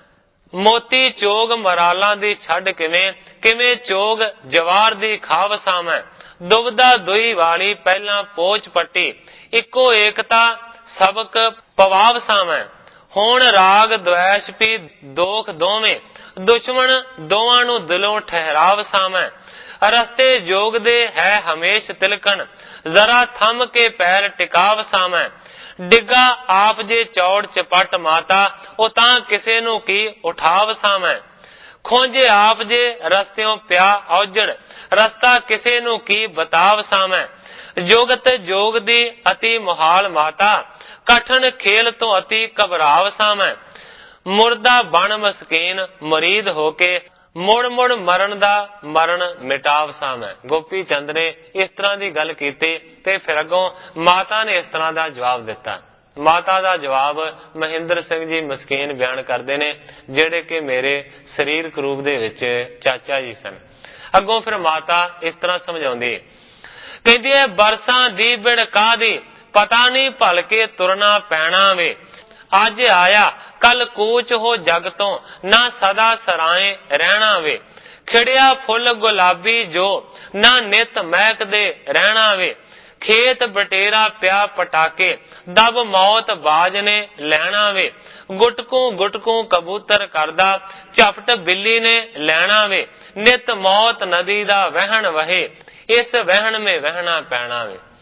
मोती चोग मरालां दी छड्ड किवें चोग जवार दी खावसां मैं। दुबदा दुई वाली पहला पोच पट्टी इको एकता सबक पवावसां मैं। होण राग द्वैश पी दोख दोवें दुश्मन दोवां नूं दिलों ठहरावसां मैं। रस्ते जोग दे है हमेश तिलकन जरा थम के पैर टिकावसां मैं। डिगा आप जे चौड़ चपट माता उतां किसे नूं की उठावसां मैं। खोजे आप जे रस्तियों प्या औजड़ रस्ता किसे नूं की बतावसां मैं। जोगत जोग दी अति मुहाल माता कठन खेल तो अति घबरावसां मैं। मुर्दा बन मस्कीन मरीद होके मुड़ मुड़ मरण दा मरण मिटावसां मैं। गोपी चंद ने इस तरह की गल की ते फिर अगों माता ने इस तरह का जवाब दिता। माता का जवाब महेंद्र सिंह जी मस्कीन बयान करते ने जेड़े कि मेरे शरीरक रूप दे विच चाचा जी सन। अगों फिर माता इस तरह समझाउंदी कहती है बरसां दी बिड़ कादी पता नहीं भलके तुरना पैना वे। अज आया कल कूच हो जग तो ना सदा सराए रहना वे। खिड़िया फुल गुलाबी जो ना नित महक दे रहना वे। खेत बटेरा प्या पटाके दब मौत बाज ने लैना वे। गुटकू गुटकू कबूतर करदा झपट बिल्ली ने लैना वे। नित मौत नदी दा वहन वहे इस वहन में वहना पैना वे।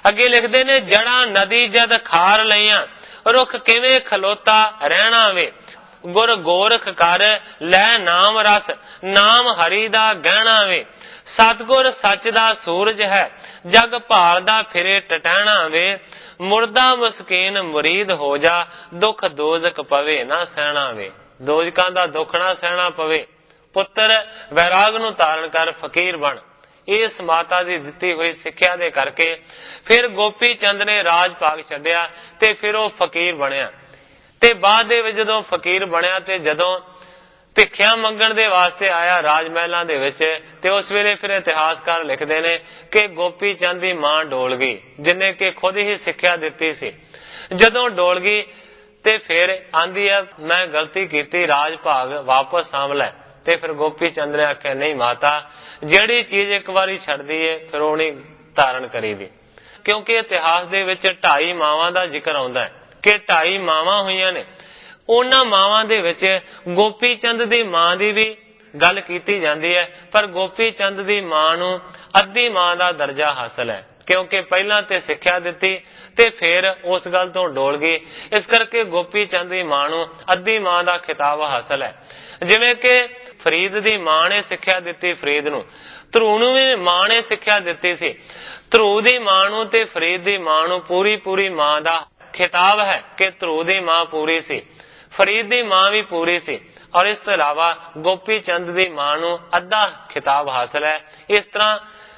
ਅੱਗੇ ਲਿਖਦੇ ਨੇ, ਜੜਾਂ ਨਦੀ ਜਦ ਖਾਰ ਲਈਆਂ, ਰੁੱਖ ਕਿਵੇਂ ਖਲੋਤਾ ਰਹਿਣਾ ਵੇ। ਗੁਰ ਗੋਰਖ ਕਰ ਲੈ ਨਾਮ ਰਸ, ਨਾਮ ਹਰੀ ਦਾ ਗਹਿਣਾ ਵੇ। ਸਤਿਗੁਰ ਸੱਚ ਦਾ ਸੂਰਜ ਹੈ, ਜਗ ਭਾਲਦਾ ਫਿਰੇ ਟਟਹਿਣਾ ਵੇ। ਮੁਰਦਾ ਮਸਕੀਨ ਮੁਰੀਦ ਹੋ ਜਾ, ਦੁੱਖ ਦੋਜ਼ਕ ਪਵੇ ਨਾ ਸਹਿਣਾ ਵੇ। ਦੋਜ਼ਕਾਂ ਦਾ ਦੁੱਖ ਨਾ ਸਹਿਣਾ ਪਵੇ। ਪੁੱਤਰ ਵੈਰਾਗ ਨੂੰ ਧਾਰਨ ਕਰ, ਫਕੀਰ ਬਣ। ਇਸ ਮਾਤਾ ਦੀ ਦਿੱਤੀ ਹੋਈ ਸਿੱਖਿਆ ਦੇ ਕਰਕੇ ਫਿਰ ਗੋਪੀ ਚੰਦ ਨੇ ਰਾਜ ਭਾਗ ਛੱਡਿਆ ਤੇ ਫਿਰ ਉਹ ਫਕੀਰ ਬਣਿਆ। ਤੇ ਬਾਅਦ ਦੇ ਵਿੱਚ ਜਦੋਂ ਫਕੀਰ ਬਣਿਆ ਤੇ ਜਦੋਂ ਭਿੱਖਿਆ ਮੰਗਣ ਦੇ ਵਾਸਤੇ ਆਇਆ ਰਾਜ ਮਹਿਲਾਂ ਦੇ ਵਿੱਚ, ਤੇ ਉਸ ਵੇਲੇ ਫਿਰ ਇਤਿਹਾਸਕਾਰ ਲਿਖਦੇ ਨੇ ਕਿ ਗੋਪੀ ਚੰਦ ਦੀ ਮਾਂ ਡੋਲ ਗਈ, ਜਿਹਨੇ ਕਿ ਖੁਦ ਹੀ ਸਿੱਖਿਆ ਦਿੱਤੀ ਸੀ। ਜਦੋਂ ਡੋਲ ਗਈ ਤੇ ਫਿਰ ਆਂਦੀ ਹੈ, ਮੈਂ ਗਲਤੀ ਕੀਤੀ, ਰਾਜ ਭਾਗ ਵਾਪਸ ਸਾਂਭ ਲੈ। ਤੇ ਫਿਰ ਗੋਪੀ ਚੰਦ ਨੇ ਆਖਿਆ, ਨਹੀਂ ਮਾਤਾ, ਜਿਹੜੀ ਚੀਜ਼ ਇੱਕ ਵਾਰੀ ਛੱਡਦੀ ਏ ਫਿਰ ਉਹ ਨਹੀਂ ਧਾਰਨ ਕਰੀਦੀ। ਕਿਉਂਕਿ ਇਤਿਹਾਸ ਦੇ ਵਿੱਚ 2.5 ਮਾਵਾਂ ਦਾ ਜ਼ਿਕਰ ਆਉਂਦਾ ਹੈ ਕਿ 2.5 ਮਾਵਾਂ ਹੋਈਆਂ ਨੇ। ਉਹਨਾਂ ਮਾਵਾਂ ਦੇ ਵਿੱਚ ਗੋਪੀ ਚੰਦ ਦੀ ਮਾਂ ਦੀ ਵੀ ਗੱਲ ਕੀਤੀ ਜਾਂਦੀ ਹੈ, ਪਰ ਗੋਪੀ ਚੰਦ ਦੀ ਮਾਂ ਨੂੰ ਅੱਧੀ ਮਾਂ ਦਾ ਦਰਜਾ ਹਾਸਲ ਹੈ, ਕਿਉਂਕਿ ਪਹਿਲਾਂ ਤੇ ਸਿੱਖਿਆ ਦਿੱਤੀ ਤੇ ਫਿਰ ਉਸ ਗੱਲ ਤੋਂ ਡੋਲ ਗਈ। ਇਸ ਕਰਕੇ ਗੋਪੀ ਚੰਦ ਦੀ ਮਾਂ ਨੂੰ ਅੱਧੀ ਮਾਂ ਦਾ ਖਿਤਾਬ ਹਾਸਲ ਹੈ। ਜਿਵੇਂ ਕਿ ਫਰੀਦ ਦੀ ਮਾਂ ਨੇ ਸਿੱਖਿਆ ਦਿੱਤੀ ਫਰੀਦ ਨੂੰ, ਧਰੂ ਨੂੰ ਵੀ ਮਾਂ ਨੇ ਸਿੱਖਿਆ ਦਿੱਤੀ ਸੀ। ਧਰੂ ਦੀ ਮਾਂ ਨੂੰ ਤੇ ਫਰੀਦ ਦੀ ਮਾਂ ਨੂੰ ਪੂਰੀ ਮਾਂ ਦਾ ਖਿਤਾਬ ਹੈ ਕਿ ਧਰੂ ਦੀ ਮਾਂ ਪੂਰੀ ਸੀ, ਫਰੀਦ ਦੀ ਮਾਂ ਵੀ ਪੂਰੀ ਸੀ, ਔਰ ਇਸ ਤੋਂ ਇਲਾਵਾ ਗੋਪੀ ਚੰਦ ਦੀ ਮਾਂ ਨੂੰ ਅੱਧਾ ਖਿਤਾਬ ਹਾਸਲ ਹੈ। ਇਸ ਤਰ੍ਹਾਂ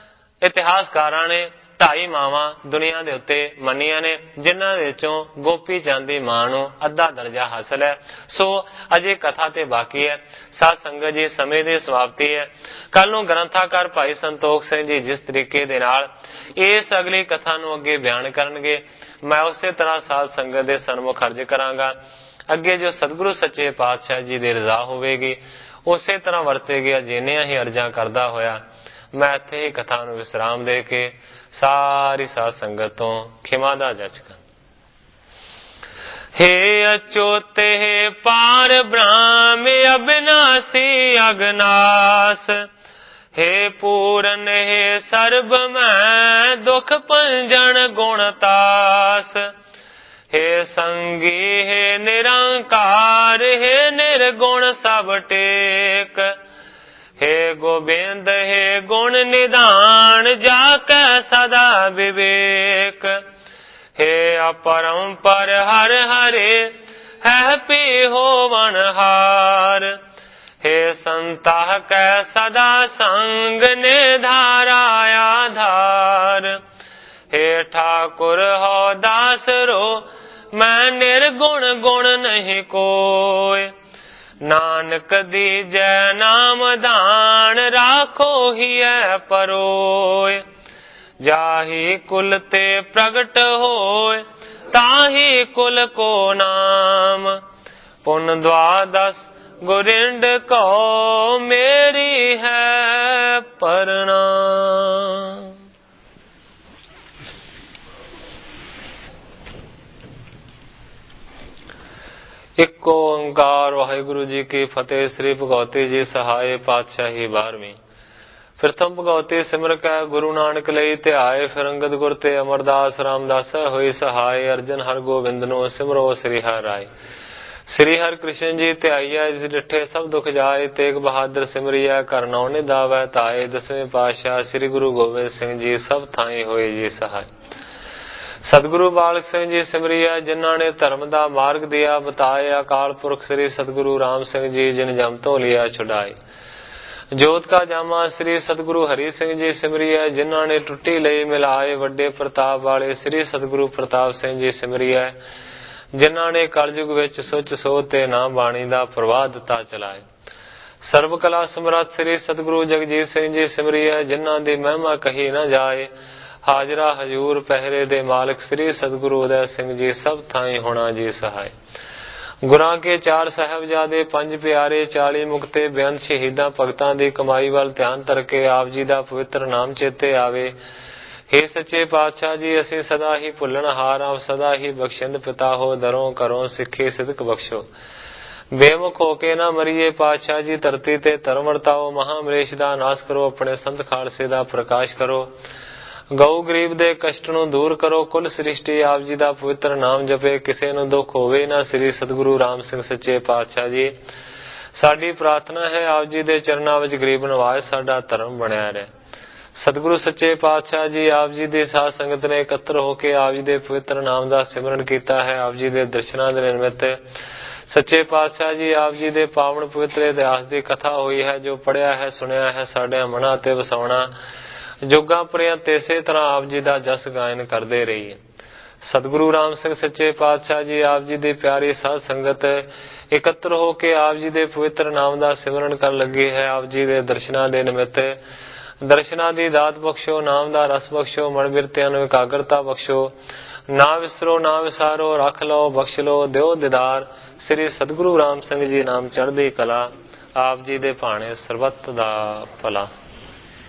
ਇਤਿਹਾਸਕਾਰਾਂ ਨੇ 2.5 ਮਾਵਾਂ ਦੁਨੀਆ ਦੇ ਉੱਤੇ ਮੰਨੀਆਂ ਨੇ, ਜਿਨ੍ਹਾਂ ਦੇ ਵਿੱਚੋਂ ਗੋਪੀ ਚੰਦ ਦੀ ਮਾਂ ਨੂੰ ਅੱਧਾ ਦਰਜਾ ਹਾਸਲ ਹੈ। ਸੋ ਅਜੇ ਕਥਾ ਤੇ ਬਾਕੀ ਹੈ। ਸਾਧ ਸੰਗਤ ਜੀ, ਸਮੇਂ ਦੀ ਸਮਾਪਤੀ ਹੈ। ਕੱਲ ਨੂੰ ਗ੍ਰੰਥਾਕਾਰ ਭਾਈ ਸੰਤੋਖ ਸਿੰਘ ਜੀ ਜਿਸ ਤਰੀਕੇ ਦੇ ਨਾਲ ਇਸ ਅਗਲੀ ਕਥਾ ਨੂੰ ਅੱਗੇ ਬਿਆਨ ਕਰਨਗੇ, ਮੈਂ ਉਸੇ ਤਰ੍ਹਾਂ ਸਾਧ ਸੰਗਤ ਦੇ ਸਨਮੁਖ ਅਰਜ ਕਰਾਂਗਾ। ਅੱਗੇ ਜੋ ਸਤਿਗੁਰੂ ਸੱਚੇ ਪਾਤਸ਼ਾਹ ਜੀ ਦੀ ਰਜ਼ਾ ਹੋਵੇਗੀ ਉਸੇ ਤਰ੍ਹਾਂ ਵਰਤੇਗੀ। ਜਿੰਨੀਆਂ ਹੀ ਅਰਜ਼ਾਂ ਕਰਦਾ ਹੋਇਆ ਮੈਂ ਇੱਥੇ ਹੀ ਕਥਾ ਨੂੰ ਵਿਸਰਾਮ ਦੇ ਕੇ ਸਾਰੀ ਸਾਧ ਸੰਗਤ ਤੋਂ ਖਿਮਾ ਦਾ ਜਾਚਕਾਂ। हे अच्युते हे पार ब्रह्म अविनाशी अगनास, हे पूरन हे सर्ब मैं दुख पंजन गुणतास, हे संगी हे निरंकार हे निर्गुण सब टेक, हे गोबिंद हे गुण निधान जाके सदा विवेक, हे अपरंपर हर हरे है पी होवन हार, हे संताह कै सदा संग ने धारा आधार, हे ठाकुर हो दास रो मैं निर्गुण गुण नहीं कोय, नानक दीजै नाम दान राखो हिय परोय, जाहि कुल ते प्रगट होय ताहि कुल को नाम, पुन द्वादश गुरिंड को मेरी है प्रणाम। एक ओंकार वाहिगुरु जी की फतेह। श्री भगवती जी सहाय पातशाही 12वीं। प्रथम भगवती सिमर कै गुरु नानक लई ध्याए, फिर अंगद गुर ते अमरदास रामदास होई सहाय, अर्जन हर गोबिंद नो सिमरो श्री हर राय। श्री हर कृष्ण जी ध्याइया जिस डिठे सब दुख जाए, तेग बहादुर सिमरिया कर नौ निधावै ताए, 10वें पातशाह श्री गुरु गोबिंद सिंह जी सब थाई होए जी सहाय। सतगुरु बालक सिंह जी सिमरिया जिन्हों ने धर्म का मार्ग दिया बताए, अकाल पुरख श्री सतगुरु राम सिंह जी जिन जम तो लिया छुड़ाए। जोत का जामा श्री सतगुरु हरि सिंह जी सिमरिया जिन्हों ने टुट्टी लई मिलाए, वड्डे प्रताप वाले श्री सतगुरु प्रताप सिंह जी सिमरिया जिन्हों ने कलयुग विच सुच सोध ते ना बाणी दा प्रवाह दिता चलाए। सर्व कला समरथ श्री सतगुरु जगजीत सिंह जी सिमरिया जिन्हों की महिमा कही न जाए, हाजरा हजूर पहरे दे मालिक श्री सतगुरु उदय सिंह जी सब थाई होना जी सहाय। गुरां के 4 साहबजादे 5 प्यारे 40 मुक्ते बेअंत शहीदां भगतां दी कमाई वाल ध्यान करके आप जी दा पवित्र नाम चेते आवे। हे सच्चे पातशाह जी असीं सदा ही भुलण हार आव, सदा ही बख्शिंद पिता हो, दरों करों सिखे सिदक बख्शो। बेमुख होके ना मरिए पातशाह जी, धरती ते धर्म वरताओ, महामलेश दा नाश करो, अपने संत खालसे दा प्रकाश करो। ਗਊ ਗਰੀਬ ਦੇ ਕਸ਼ਟ ਨੂੰ ਦੂਰ ਕਰੋ। ਕੁੱਲ ਸ੍ਰਿਸ਼ਟੀ ਆਪ ਜੀ ਦਾ ਪਵਿੱਤਰ ਨਾਮ ਜਪੇ, ਕਿਸੇ ਨੂੰ ਦੁੱਖ ਹੋਵੇ ਨਾ। ਸ੍ਰੀ ਸਤਿਗੁਰੂ ਰਾਮ ਸਿੰਘ ਸੱਚੇ ਪਾਤਸ਼ਾਹ ਜੀ। ਸਾਡੀ ਪ੍ਰਾਰਥਨਾ ਹੈ ਆਪ ਜੀ ਦੇ ਚਰਨਾਂ ਵਿੱਚ ਗਰੀਬ ਨਿਵਾਜ ਸਾਡਾ ਧਰਮ ਬਣਿਆ ਰਹੇ। ਸਤਿਗੁਰੂ ਸੱਚੇ ਪਾਤਸ਼ਾਹ ਜੀ ਆਪ ਜੀ ਦੀ ਸਾਧ ਸੰਗਤ ਨੇ ਇਕੱਤਰ ਹੋ ਕੇ ਆਪ ਜੀ ਦੇ ਪਵਿੱਤਰ ਨਾਮ ਦਾ ਸਿਮਰਨ ਕੀਤਾ ਹੈ। ਆਪ ਜੀ ਦੇ ਦਰਸ਼ਨਾਂ ਦੇ ਨਿਮਿਤ ਸੱਚੇ ਪਾਤਸ਼ਾਹ ਜੀ ਆਪ ਜੀ ਦੇ ਪਾਵਨ ਪਵਿੱਤਰ ਇਤਿਹਾਸ ਦੀ ਕਥਾ ਹੋਈ ਹੈ, ਜੋ ਪੜਿਆ ਹੈ ਸੁਣਿਆ ਹੈ ਸਾਡੇ ਮਨਾਂ ਤੇ ਵਸਾਉਣਾ। ਜੋਗਾਂ ਪ੍ਰਿਅੰਤ ਇਸੇ ਤਰ੍ਹਾਂ ਆਪ ਜੀ ਦਾ ਜਸ ਗਾਇਨ ਕਰਦੇ ਰਹੀਏ। ਸਤਿਗੁਰੂ ਰਾਮ ਸਿੰਘ ਸੱਚੇ ਪਾਤਸ਼ਾਹ ਜੀ ਆਪ ਜੀ ਦੀ ਪਿਆਰੀ ਸਾਧ ਸੰਗਤ ਇਕੱਤਰ ਹੋ ਕੇ ਆਪ ਜੀ ਦੇ ਪਵਿੱਤਰ ਨਾਮ ਦਾ ਸਿਮਰਨ ਕਰਨ ਲੱਗੀ ਹੈ। ਆਪ ਜੀ ਦੇ ਦਰਸ਼ਨਾਂ ਦੇ ਨਿਮਿਤ ਦਰਸ਼ਨਾਂ ਦੀ ਦਾਤ ਬਖਸ਼ੋ, ਨਾਮ ਦਾ ਰਸ ਬਖਸ਼ੋ, ਮਨ ਬਿਰਤਿਆਂ ਨੂੰ ਇਕਾਗਰਤਾ ਬਖਸ਼ੋ। ਨਾ ਵਿਸਰੋ ਨਾ ਵਿਸਾਰੋ, ਰੱਖ ਲਓ ਬਖਸ਼ ਲਓ, ਦਿਓ ਦਿਦਾਰ। ਸ੍ਰੀ ਸਤਿਗੁਰੂ ਰਾਮ ਸਿੰਘ ਜੀ ਨਾਮ ਚੜ੍ਹਦੀ ਕਲਾ। ਆਪ ਜੀ ਦੇ ਭਾਣੇ ਸਰਬੱਤ ਦਾ ਭਲਾ।